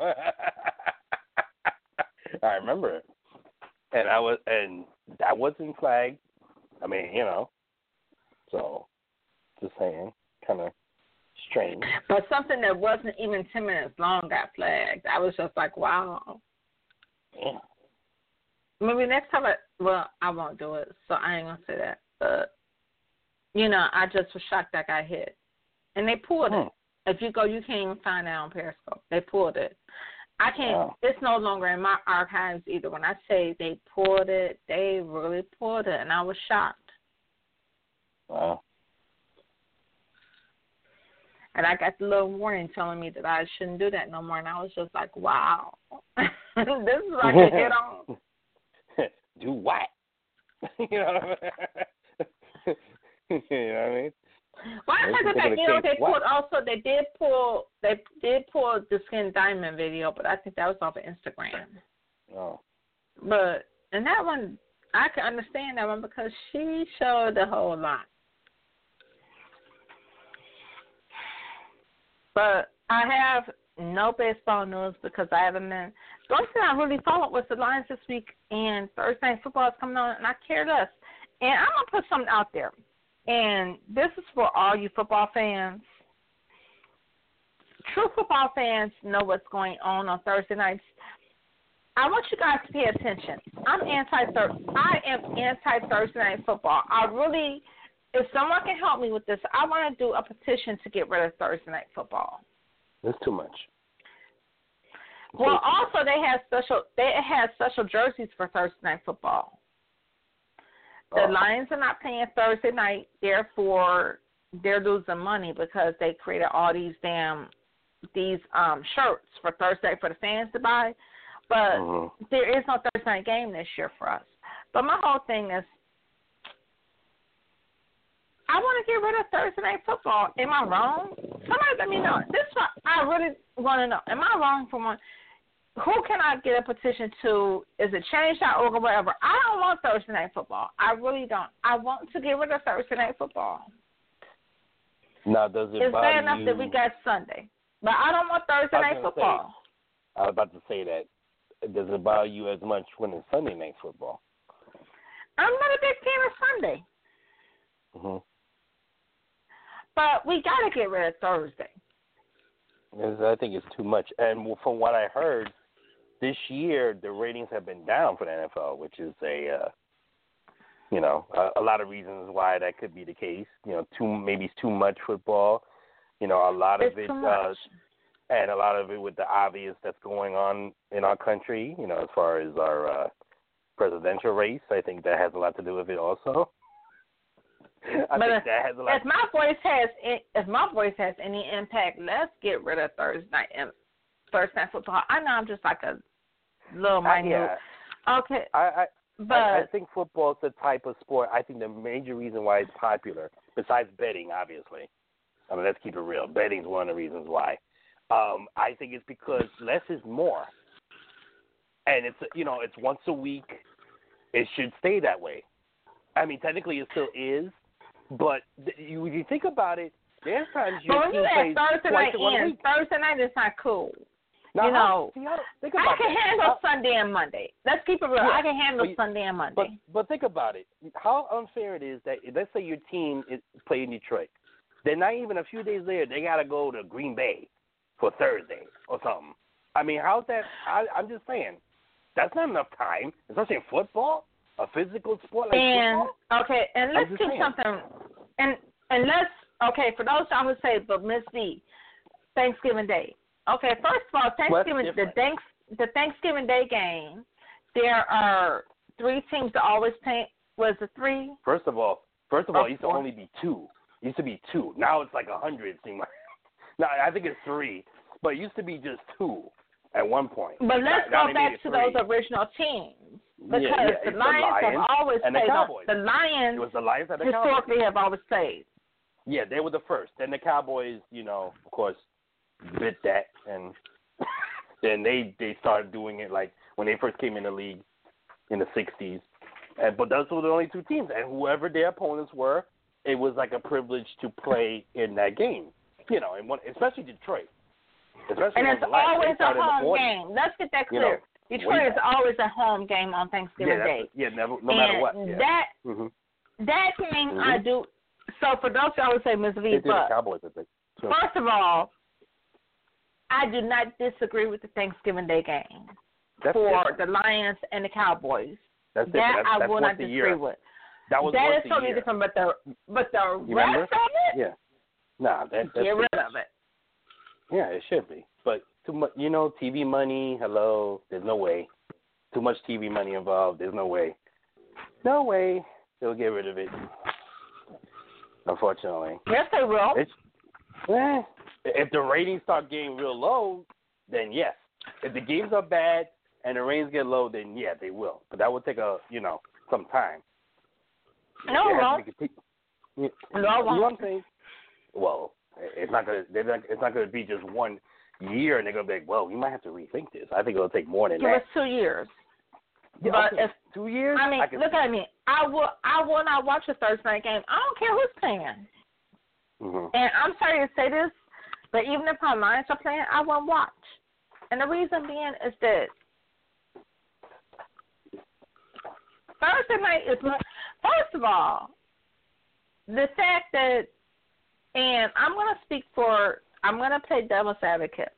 I remember it, and that wasn't flagged. I mean, so just saying, kind of strange.
But something that wasn't even 10 minutes long got flagged. I was just like, wow.
Yeah.
Maybe next time I won't do it, so I ain't gonna say that. But I just was shocked that got hit, and they pulled it. If you go, you can't even find that on Periscope. They pulled it. I can't. Wow. It's no longer in my archives either. When I say they pulled it, they really pulled it, and I was shocked.
Wow.
And I got the little warning telling me that I shouldn't do that no more, and I was just like, wow. This is what I can get on.
Do what? You know what I mean?
Well, I take it back. They did pull the Skin Diamond video, but I think that was off of Instagram.
Oh.
But and that one, I can understand that one because she showed a whole lot. But I have no baseball news because I haven't been. The only thing I really followed was the Lions this week, and Thursday Night Football is coming on, and I care less. And I'm going to put something out there. And this is for all you football fans. True football fans know what's going on Thursday nights. I want you guys to pay attention. I am anti-Thursday Night Football. If someone can help me with this, I want to do a petition to get rid of Thursday Night Football.
That's too much.
Well, also they have special jerseys for Thursday Night Football. The Lions are not playing Thursday night, therefore they're losing money because they created all these shirts for Thursday for the fans to buy. But there is no Thursday night game this year for us. But my whole thing is, I want to get rid of Thursday night football. Am I wrong? Somebody let me know. This is what I really want to know. Am I wrong for one? Who can I get a petition to? Is it change.org or whatever? I don't want Thursday night football. I really don't. I want to get rid of Thursday night football.
Now, does it
it's
bother
bad enough
you?
that we got Sunday, but I don't want Thursday night football.
I was about to say that. Does it bother you as much when it's Sunday night football?
I'm not a big fan of Sunday.
Mm-hmm.
But we got to get rid of Thursday.
I think it's too much. And from what I heard, this year the ratings have been down for the NFL, which is a lot of reasons why that could be the case. Maybe it's too much football. A lot of it, and a lot of it with the obvious that's going on in our country. As far as our presidential race, I think that has a lot to do with it also. I think that has a lot. If my voice has any impact, let's get rid of Thursday night football. I know I'm just like a little minute.
Yeah. Okay.
I think football is the type of sport. I think the major reason why it's popular, besides betting, obviously. I mean, let's keep it real. Betting is one of the reasons why. I think it's because less is more, and it's once a week. It should stay that way. I mean, technically, it still is. But when you think about it, there's times you play twice in 1 week.
Thursday night is not cool.
Now, think about
I can handle Sunday and Monday. Let's keep it real.
Yeah,
I can handle Sunday and Monday.
But think about it. How unfair it is that, let's say your team is playing Detroit. Then not even a few days later, they got to go to Green Bay for Thursday or something. I mean, how's that? I'm just saying. That's not enough time, especially in football. A physical sport like football?
Okay, and let's keep something, and let's, for those y'all who say, but Miss V, Thanksgiving Day. Okay, first of all, the Thanksgiving Day game, there are 3 teams that always play. Was it 3?
First of all, it used to only be 2. It used to be 2. Now it's like 100, it seems like. No, I think it's 3. But it used to be just 2 at one point.
But let's go back to those original teams. Because the Lions have always played. The Lions,
it was the Lions and the
historically
Cowboys.
have always played.
Yeah, they were the first. Then the Cowboys, of course, bit that, and then they started doing it like when they first came in the league in the 60s. But those were the only 2 teams, and whoever their opponents were, it was like a privilege to play in that game. Especially Detroit.
And it's always a home game. Let's get that clear. Detroit is always a home game on Thanksgiving Day.
No matter what. Yeah.
That game I do. So for those who always say Ms. V, but
Cowboys, I think.
First of all, I do not disagree with the Thanksgiving Day game for the Lions and the Cowboys.
That's
I will not disagree with.
That
is totally different. But the rest of it,
yeah, that's
get rid of it.
Yeah, it should be, but too much, TV money. Hello, there's no way. Too much TV money involved. There's no way. No way they'll get rid of it. Unfortunately.
Yes, they will.
If the ratings start getting real low, then yes. If the games are bad and the ratings get low, then yeah, they will. But that will take some time.
No, it won't.
You know what I'm saying? Well, it's not gonna be just 1 year, and they're gonna be like, well, we might have to rethink this. I think it'll take more than that.
It was 2 years.
Yeah,
but if
2 years,
I mean, look at me. I will not watch a Thursday night game. I don't care who's playing.
Mm-hmm.
And I'm sorry to say this, but even if my Lions are playing, I won't watch. And the reason being is that Thursday night is, first of all, the fact that, and I'm going to play devil's advocate.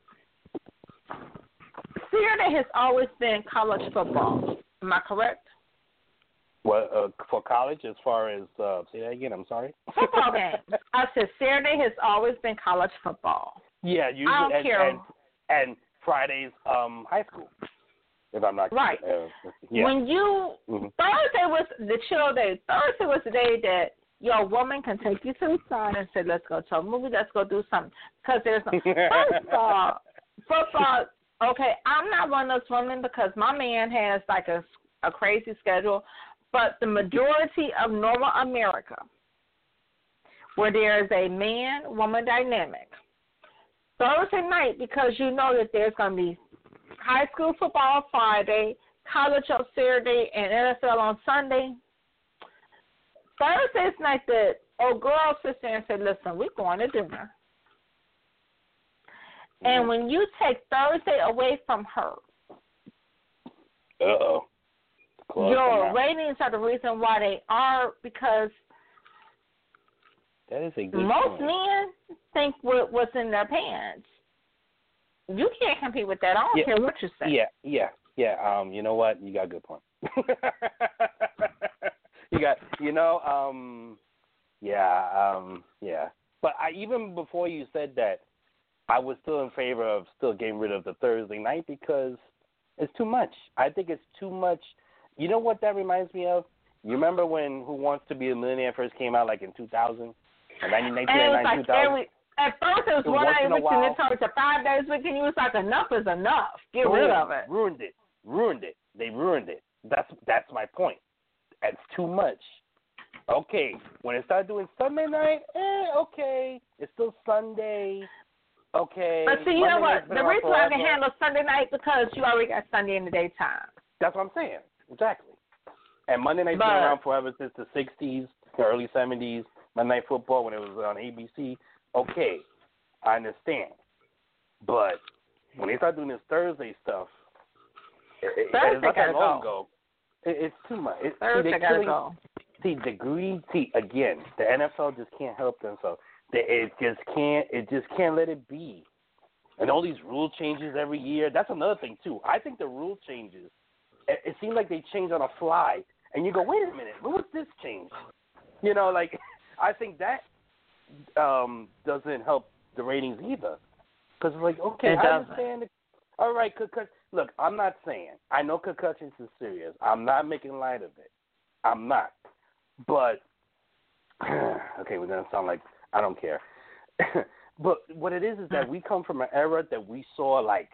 Saturday has always been college football. Am I correct?
Well, for college, as far as, say that again, I'm sorry?
Football games. I said Saturday has always been college football.
Yeah, usually,
I don't care.
And Friday's high school, if I'm not
right.
Yeah.
When Thursday was the chill day. Thursday was the day that your woman can take you to the side and say, let's go to a movie, let's go do something. Because there's first of all, football, okay, I'm not one of those women because my man has like a crazy schedule, but the majority of normal America where there is a man-woman dynamic. Thursday night, because you know that there's going to be high school football on Friday, college on Saturday, and NFL on Sunday. Thursday's night that old girl sits there and says, listen, we're going to dinner. And when you take Thursday away from her, your ratings are the reason why they are, because
that is a good
most
point.
men think what's in their pants. You can't compete with that. I don't care what you say.
Yeah. You know what? You got a good point. Yeah. But even before you said that, I was still in favor of still getting rid of the Thursday night because it's too much. I think it's too much. You know what that reminds me of? You remember when Who Wants to Be a Millionaire first came out, like in 2000? Or 1999, 2000?
At first it was 1 day a week, and then turned to 5 days a week, and you was like, enough is enough. Get rid of it.
Ruined it. They ruined it. That's my point. It's too much. Okay, when it started doing Sunday night, okay. It's still Sunday. Okay.
But see, you know what? The reason I can handle Sunday night because you already got Sunday in the daytime.
That's what I'm saying. Exactly. And Monday night's been around forever since the 60s, the early 70s, Monday Night Football when it was on ABC. Okay, I understand. But when they start doing this Thursday stuff, it's not that long ago. It's too much.
Thursday gotta go.
See, again, the NFL just can't help themselves. It just can't let it be. And all these rule changes every year, that's another thing, too. I think the rule changes, it seems like they change on a fly. And you go, wait a minute, when was this change? You know, like, I think that doesn't help the ratings either. Because, like, okay, I understand. All right, look, I'm not saying. I know concussions is serious. I'm not making light of it. I'm not. But, okay, we're going to sound like I don't care. But what it is that we come from an era that we saw, like,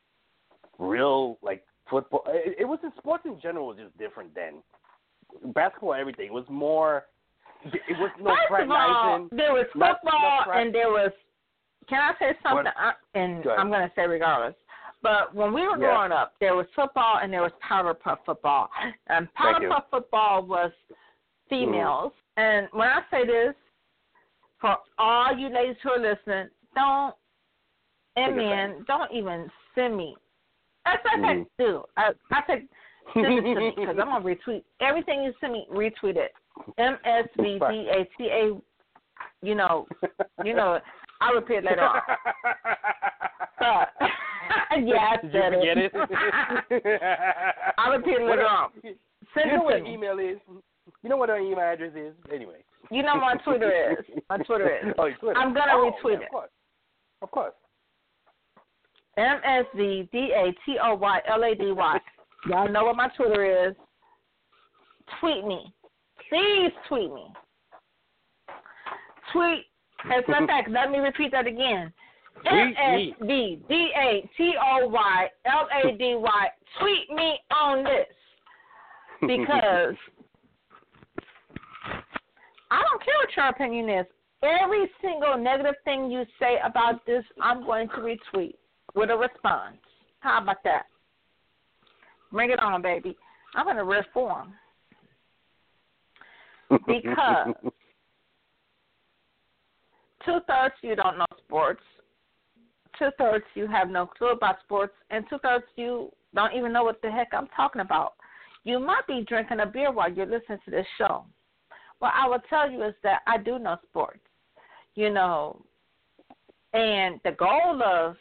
real, like, football. It was in sports in general was just different then. Basketball, everything. It was more, it was no fraternizing.
There was football and there was, can I say something? I'm going to say regardless. But when we were growing up, there was football and there was powder puff football. And powder puff football was females. And when I say this, for all you ladies who are listening, don't even send me. That's what I do. I said, send it to me because I'm going to retweet. Everything you send me, retweet it. MSVDATA, you know, I'll repeat it later on. But, I said it. I'll repeat it later on. Send
you know
it
what
to me.
Email is? You know what our email address is? Anyway.
You know what my Twitter is.
Oh, Twitter.
I'm going to retweet it.
Of course.
MSVDATOYLADY. Y'all know what my Twitter is. Tweet me. Please tweet me. Tweet. As a matter of fact, let me repeat that again. MSVDATOYLADY. Tweet me on this. Because I don't care what your opinion is. Every single negative thing you say about this, I'm going to retweet with a response. How about that? Bring it on, baby. I'm going to reform. Because 2/3 you don't know sports. 2/3 you have no clue about sports. And 2/3 you don't even know what the heck I'm talking about. You might be drinking a beer while you're listening to this show. What I will tell you is that I do know sports, you know, and the goal of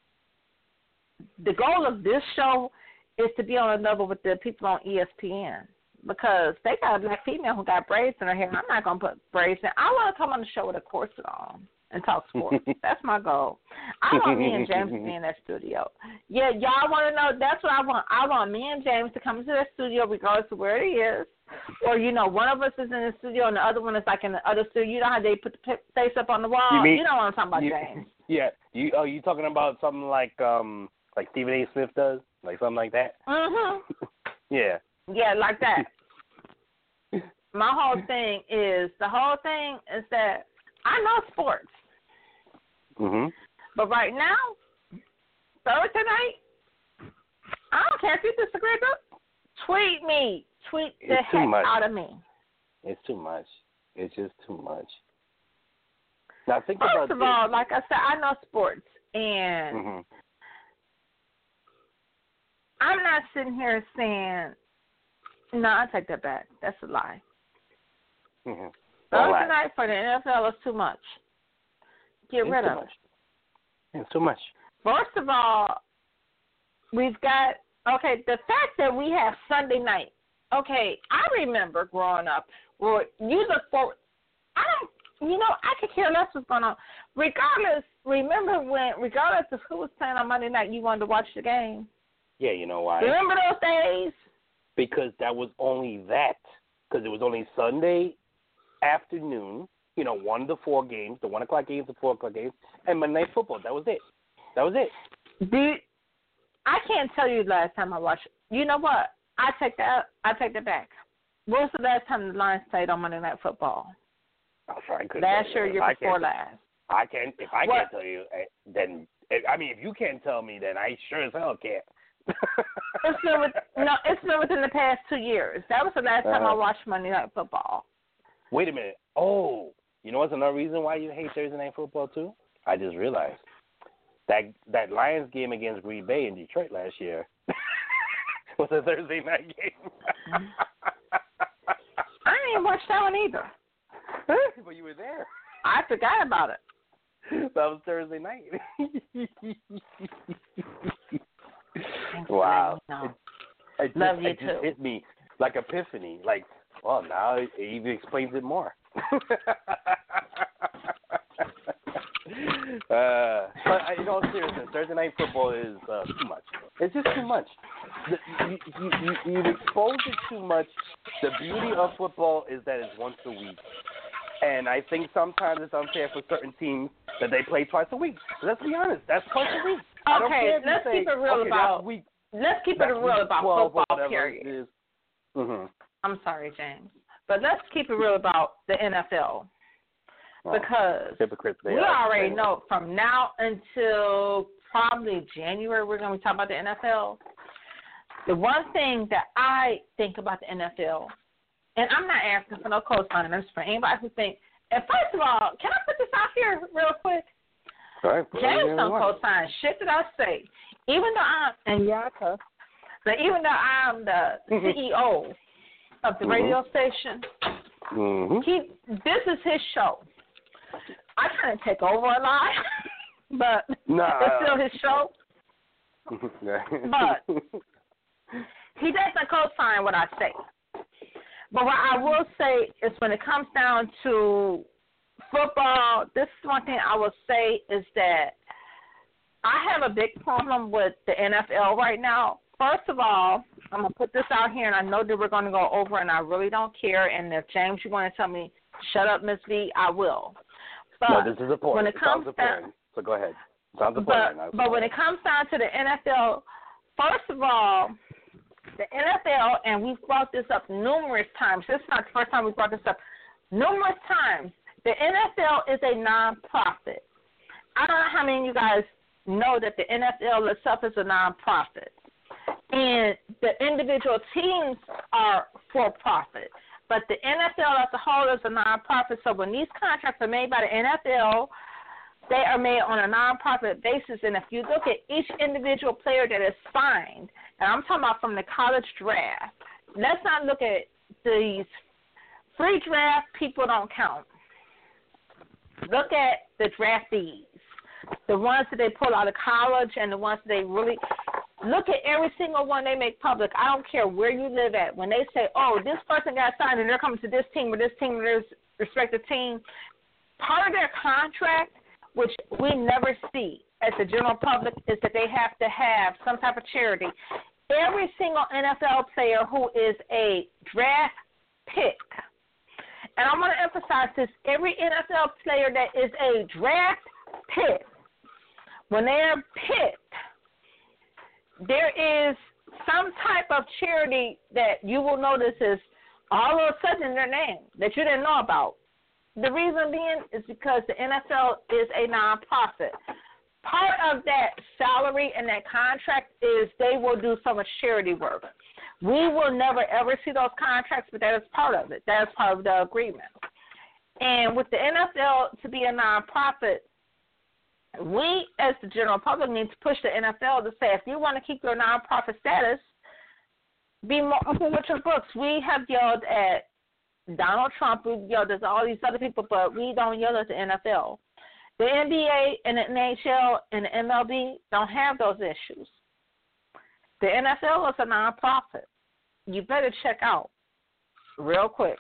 this show is to be on a level with the people on ESPN because they got a black female who got braids in her hair. I'm not going to put braids in. I want to come on the show with a corset on and talk sports. That's my goal. I want me and James to be in that studio. Yeah, y'all want to know? That's what I want. I want me and James to come into that studio regardless of where he is. Or, you know, one of us is in the studio and the other one is like in the other studio. You know how they put the face up on the wall? You know what I'm talking about, James.
Yeah. You talking about something like Stephen A. Smith does? Like something like that?
Mm-hmm.
Yeah.
Yeah, like that. The whole thing is that I know sports.
Mhm.
But right now, Thursday night, I don't care if you disagree with it. Tweet me. Tweet the heck out of me.
It's too much. It's just too much. Now think about this.
First of all, like I said, I know sports, and I'm not sitting here saying, no, I take that back. That's a lie. Thursday night for the NFL is too much. Get rid of it.
It's too much.
First of all, we've got, the fact that we have Sunday night. Okay, I remember growing up where you look forward. I could care less what's going on. Regardless of who was playing on Monday night, you wanted to watch the game.
Yeah, you know why?
Remember those days?
Because that was only that. Because it was only Sunday afternoon, 1 to 4 games, the 1 o'clock games, the 4 o'clock games, and Monday Night Football. That was it.
I can't tell you the last time I watched. You know what? I take that back. When was the last time the Lions played on Monday Night Football?
I'm sorry,
last year, year before last.
If I can't tell you, then if you can't tell me, then I sure as hell can't.
It's been within the past 2 years. That was the last time I watched Monday Night Football.
Wait a minute. Oh, you know what's another reason why you hate Thursday Night Football too? I just realized that Lions game against Green Bay in Detroit last year was a Thursday night game.
I didn't even watch that one either.
But you were there.
I forgot about it.
That was Thursday night. Wow.
Love you
it
too.
Just hit me like epiphany. Like, well, now it even explains it more. But in all seriousness, Thursday Night Football is too much. It's just too much. You've exposed it too much. The beauty of football is that it's once a week. And I think sometimes it's unfair for certain teams that they play twice a week. Let's be honest. That's twice a week.
Okay, let's keep it real about football, period. I'm sorry, James. But let's keep it real about the NFL. Because we already know from now until probably January we're going to be talking about the NFL. The one thing that I think about the NFL, and I'm not asking for no co-signers for anybody who thinks, and first of all, can I put this out here real quick?
Right,
James don't co-sign shit that I say. Even though I'm the CEO of the radio station, this is his show. I kind of take over a lot, but it's still his show. But he doesn't co-sign what I say. But what I will say is when it comes down to football, this is one thing I will say is that I have a big problem with the NFL right now. First of all, I'm going to put this out here, and I know that we're going to go over, and I really don't care. And if, James, you want to tell me, shut up, Miss V, I will. But
no, this is important.
When it comes down,
so go ahead. Sounds important.
But when it comes down to the NFL, first of all, the NFL, and we've brought this up numerous times. This is not the first time we've brought this up. Numerous times, the NFL is a nonprofit. I don't know how many of you guys know that the NFL itself is a nonprofit. And the individual teams are for profit. But the NFL as a whole is a nonprofit. So when these contracts are made by the NFL, they are made on a nonprofit basis. And if you look at each individual player that is signed, and I'm talking about from the college draft, let's not look at these free draft people don't count. Look at the draftees, the ones that they pull out of college and the ones that they really look at every single one they make public. I don't care where you live at. When they say, oh, this person got signed and they're coming to this team or this respective team, part of their contract, which we never see as the general public, is that they have to have some type of charity. Every single NFL player who is a draft pick, and I'm going to emphasize this, every NFL player that is a draft pick, when they are picked, there is some type of charity that you will notice is all of a sudden in their name that you didn't know about. The reason being is because the NFL is a nonprofit. Part of that salary and that contract is they will do so much charity work. We will never, ever see those contracts, but that is part of it. That is part of the agreement. And with the NFL to be a nonprofit, we as the general public need to push the NFL to say, if you want to keep your nonprofit status, be more open with your books. We have yelled at Donald Trump, we yelled at all these other people, but we don't yell at the NFL. The NBA and the NHL and the MLB don't have those issues. The NFL is a nonprofit. You better check out real quick.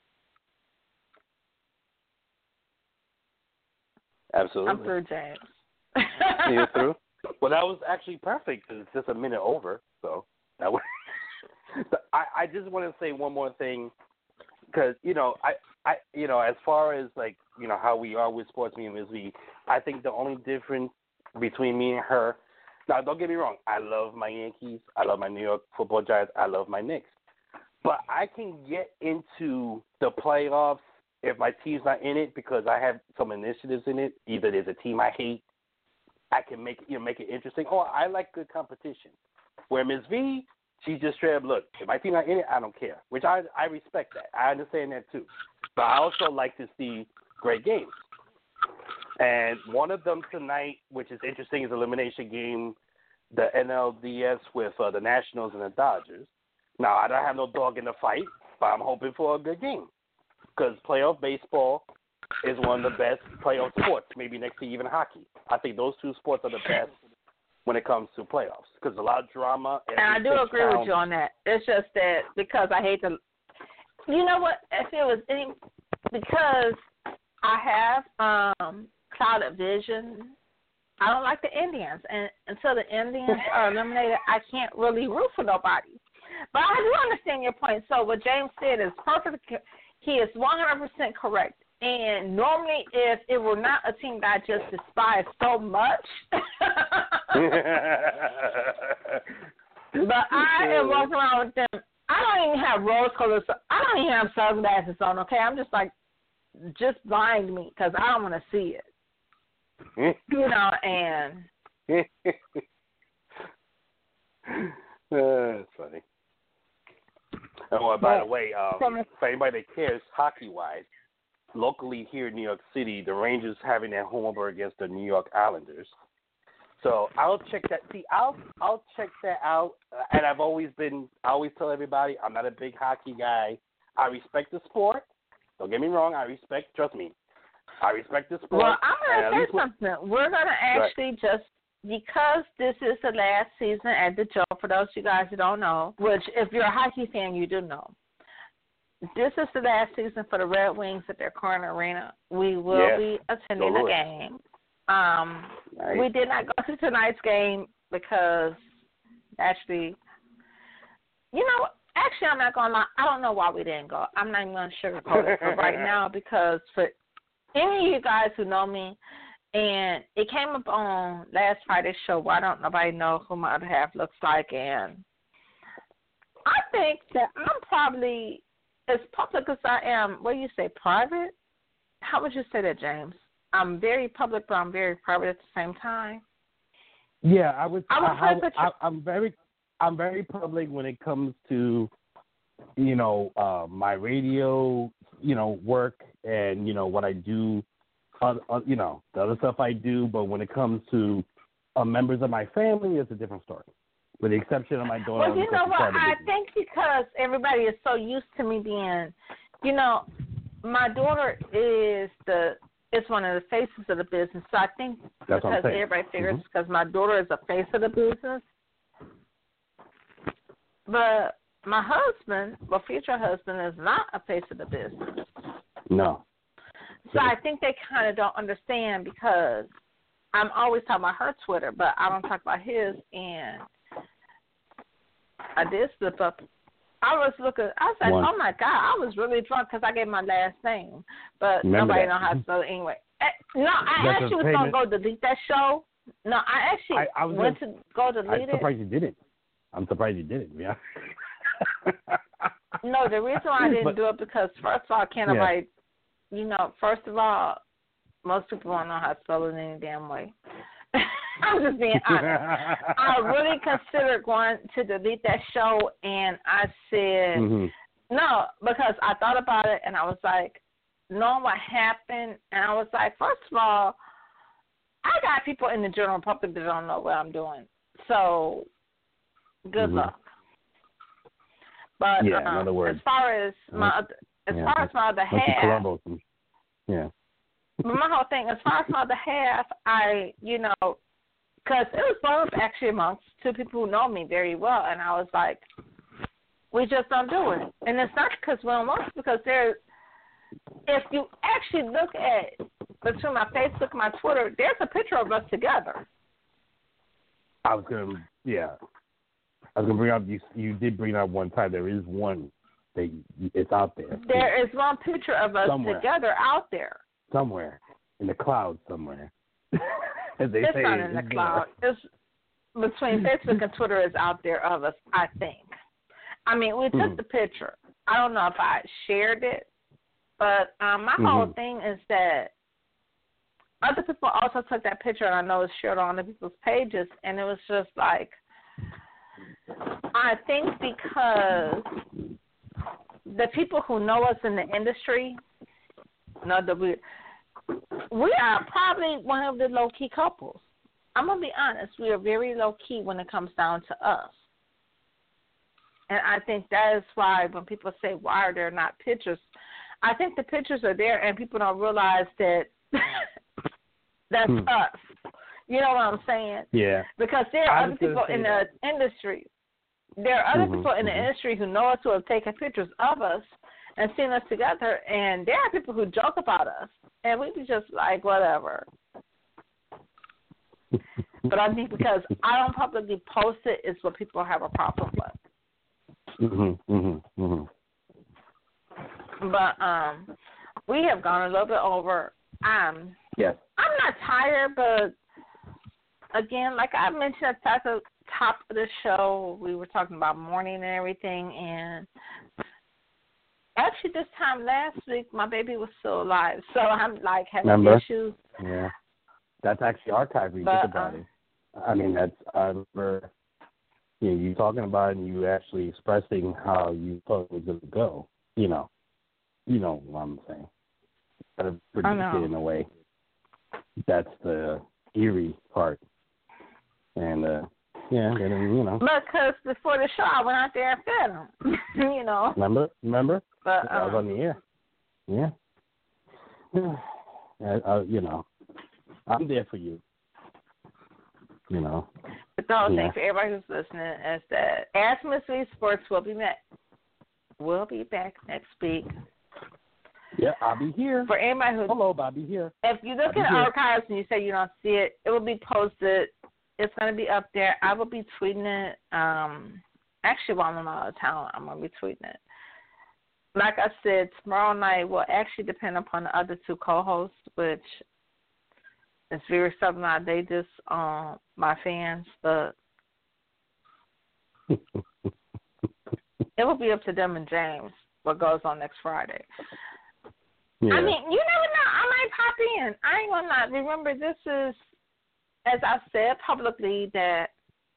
Absolutely.
I'm through, James.
You're through? Well, that was actually perfect because it's just a minute over. So that was. So I just want to say one more thing because I as far as like how we are with sports, me and Ms. V, I think the only difference between me and her. Now, don't get me wrong. I love my Yankees. I love my New York Football Giants. I love my Knicks. But I can get into the playoffs if my team's not in it because I have some initiatives in it. Either there's a team I hate, I can make it interesting, or I like good competition. Where Ms. V, she's just straight up, look, if my team not in it, I don't care, which I respect that. I understand that too. But I also like to see great games. And one of them tonight, which is interesting, is elimination game, the NLDS with the Nationals and the Dodgers. Now, I don't have no dog in the fight, but I'm hoping for a good game because playoff baseball is one of the best playoff sports, maybe next to even hockey. I think those two sports are the best when it comes to playoffs because a lot of drama.
And I do agree with you on that. It's just that because I hate to – you know what? If it was any – because I have clouded vision. I don't like the Indians. And until the Indians are eliminated, I can't really root for nobody. But I do understand your point. So what James said is perfect. He is 100% correct. And normally if it were not a team that I just despise so much, but I am walking around with them. I don't even have rose colors. I don't even have sunglasses on, okay? I'm just like, just blind me because I don't want to see it. And
that's funny. Oh, by the way, for anybody that cares, hockey-wise, locally here in New York City, the Rangers having their home opener against the New York Islanders. So I'll check that. See, I'll check that out. And I always tell everybody, I'm not a big hockey guy. I respect the sport. Don't get me wrong. Trust me. I respect the sport.
Well, I'm going to say something. We're going to actually just, because this is the last season at the Joe, for those of you guys who don't know, which if you're a hockey fan, you do know. This is the last season for the Red Wings at their current arena. We will be attending the game. Nice. We did not go to tonight's game because actually, I'm not going to lie. I don't know why we didn't go. I'm not even going to sugarcoat it for right now because for any of you guys who know me, and it came up on last Friday's show, why don't nobody know who my other half looks like, and I think that I'm probably as public as I am. What do you say, private? How would you say that, James? I'm very public, but I'm very private at the same time.
Yeah, I'm very public when it comes to my radio work and what I do, the other stuff I do. But when it comes to members of my family, it's a different story. With the exception of my daughter.
Well, you know what? I think because everybody is so used to me being, my daughter is one of the faces of the business. So I think
that's
because everybody figures because my daughter is a face of the business. But my husband, future husband, is not a face of the business.
No.
So I think they kind of don't understand because I'm always talking about her Twitter, but I don't talk about his. And I did slip up. I was like, oh, my God, I was really drunk because I gave my last name. But nobody knows how to spell it anyway. No, I actually was going to go delete that show. No, I actually went to go delete it.
I'm surprised you didn't. Yeah.
No, the reason why I didn't do it because, first of all, can't nobody first of all, most people won't know how to spell it any damn way. I'm just being honest. I really considered going to delete that show, and I said no, because I thought about it, and I was like, knowing what happened, and I was like, first of all, I got people in the general public that don't know what I'm doing, so good luck. But
in other words,
as far as my other half, But my whole thing, as far as my other half, because it was both actually amongst two people who know me very well, and I was like, we just don't do it. And it's not because we don't want to, because if you actually look at between my Facebook and my Twitter, there's a picture of us together.
I was gonna bring up, you did bring up one time, there is one that it's out there.
There is one picture of us together out there.
Somewhere in the clouds somewhere.
It's not in the cloud. It's between Facebook and Twitter is out there of us, I think. I mean, we took the picture. I don't know if I shared it, but my whole thing is that other people also took that picture, and I know it's shared on other people's pages, and it was just like, I think because the people who know us in the industry know that we are probably one of the low-key couples. I'm going to be honest. We are very low-key when it comes down to us. And I think that is why when people say, why are there not pictures, I think the pictures are there and people don't realize that that's us. You know what I'm saying?
Yeah.
Because there are other people in the industry. There are other people in the industry who know us, who have taken pictures of us and seen us together, and there are people who joke about us, and we be just like, whatever. But I think because I don't publicly post it is what people have a problem with. But we have gone a little bit over.
Yes.
I'm not tired, but again, like I mentioned at the top of the show, we were talking about mourning and everything, and actually this time last week, my baby was still alive, so I'm like having issues.
Yeah. That's actually archived when you think about it. I mean, I remember you talking about it and you actually expressing how you thought it was going to go. You know what I'm saying. Kind of predicted in a way. That's the eerie part. And,
Because before the show, I went out there and fed him,
Remember?
But,
I was on the air. Yeah. I'm there for you.
But the whole thing for everybody who's listening is that Ask Miss V Sports will be back next week.
Yeah, I'll be here.
For anybody who
I'll be here.
If you look at archives and you say you don't see it, it will be posted. It's going to be up there. I will be tweeting it. Actually, while I'm out of town, I'm going to be tweeting it. Like I said, tomorrow night will actually depend upon the other two co-hosts, which is very seldom I date this on my fans, but it will be up to them and James what goes on next Friday.
Yeah.
I mean, you never know. I might pop in. I ain't going to not. Remember, this is, as I said publicly, that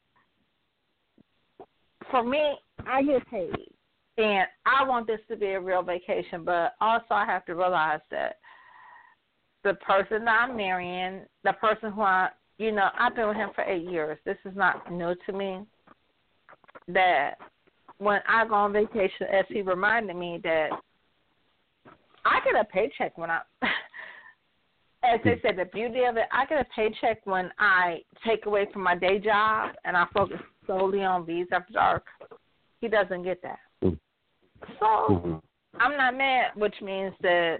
for me, I get paid. And I want this to be a real vacation, but also I have to realize that the person that I'm marrying, the person who I've been with him for 8 years. This is not new to me. That when I go on vacation, as he reminded me that I get a paycheck when as they said, the beauty of it, I get a paycheck when I take away from my day job and I focus solely on V's After Dark. He doesn't get that. So I'm not mad, which means that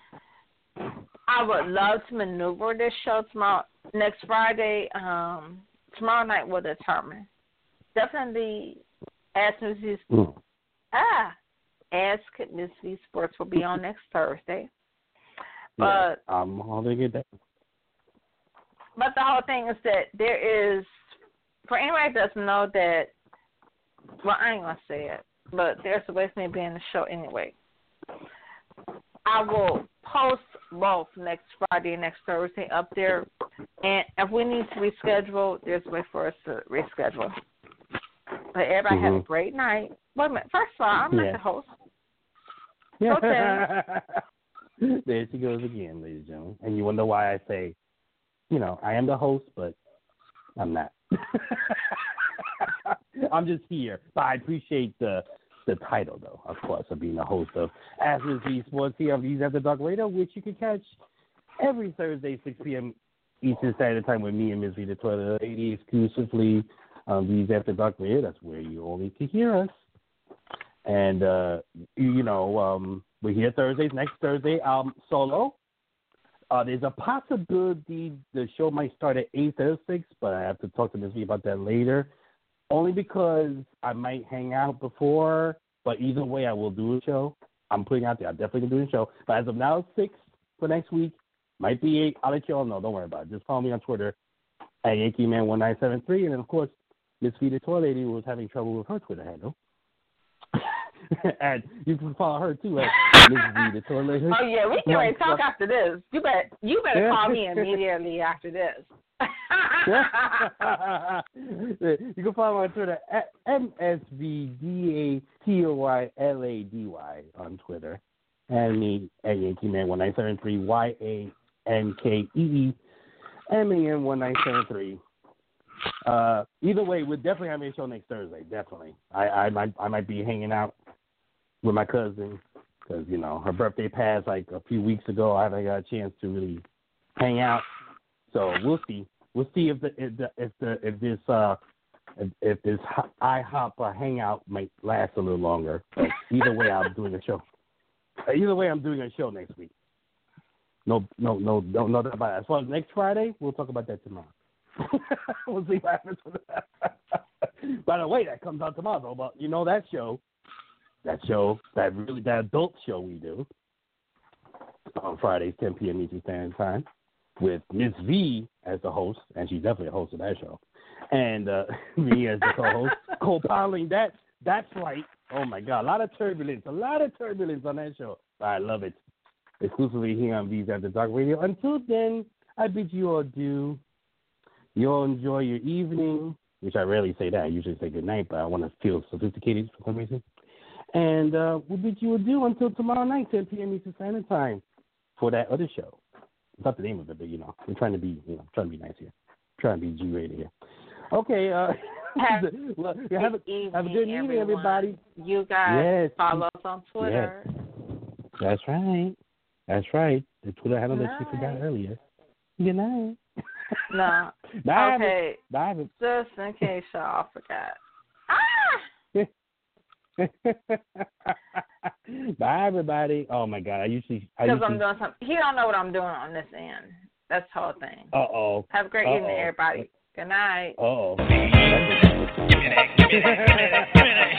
I would love to maneuver this show next Friday. Tomorrow night will determine. Definitely Ask Miss V Sports will be on next Thursday. But
I'm holding it down.
But the whole thing is that there is, for anybody that doesn't know that, well, I ain't going to say it, but there's a way for me to be in the show anyway. I will post both next Friday and next Thursday up there. And if we need to reschedule, there's a way for us to reschedule. But everybody have a great night. Wait a minute. First of all, I'm not the host.
There she goes again, ladies and gentlemen. And you wonder why I say, I am the host, but I'm not. I'm just here. But I appreciate the title, though, of course, of being the host of As Is the Sports here on V's After Dark Radio, which you can catch every Thursday, 6 p.m. Eastern Standard Time with me and Ms. V, the Toilet Lady, exclusively on V's After Dark Radio. That's where you only can hear us. And, we're here Thursdays. Next Thursday, solo. There's a possibility the show might start at 8 instead of 6, but I have to talk to Ms. V about that later. Only because I might hang out before, but either way, I will do a show. I'm putting out there. I'm definitely going to do a show. But as of now, 6 for next week. Might be 8. I'll let you all know. Don't worry about it. Just follow me on Twitter at YankeeMan1973. And then, of course, Miss V, the Toy Lady, was having trouble with her Twitter handle. And you can follow her, too, at Miss V, the Toy Lady.
Oh, yeah. We can already talk after this. You better call me immediately after this.
You can follow me on Twitter at MSVDATOYLADY on Twitter, and me at YankeeMan1973 YANKEEMAN1973. Either way, we're definitely having a show next Thursday. Definitely, I might be hanging out with my cousin because her birthday passed like a few weeks ago. I haven't got a chance to really hang out. So we'll see. We'll see if this IHOP hangout might last a little longer. But either way, I'm doing a show. Either way, I'm doing a show next week. No doubt about it. As far as next Friday, we'll talk about that tomorrow. We'll see what happens with that. By the way, that comes out tomorrow. But that adult show we do on Fridays, 10 p.m. Eastern Standard Time, with Miss V as the host, and she's definitely a host of that show, and me as the co-host, co-piloting that flight. Oh my God, a lot of turbulence on that show. I love it. Exclusively here on V's After Dark Radio. Until then, I bid you all adieu. You all enjoy your evening, which I rarely say that. I usually say good night, but I want to feel sophisticated for some reason. And we'll bid you adieu until tomorrow night, 10 p.m. Eastern Standard Time, for that other show. It's not the name of it, but we're trying to be, nice here. Trying to be G-rated here. Okay. Have a good evening, everybody.
You guys follow us on Twitter.
Yes. That's right. The Twitter handle that she forgot earlier. Good night.
No.
Bye.
Okay.
Bye.
Just in case y'all forgot.
Bye, everybody. Oh my God!
Because I'm doing something. He don't know what I'm doing on this end. That's the whole thing.
Uh-oh.
Have a great evening, everybody. Good night.
Uh-oh.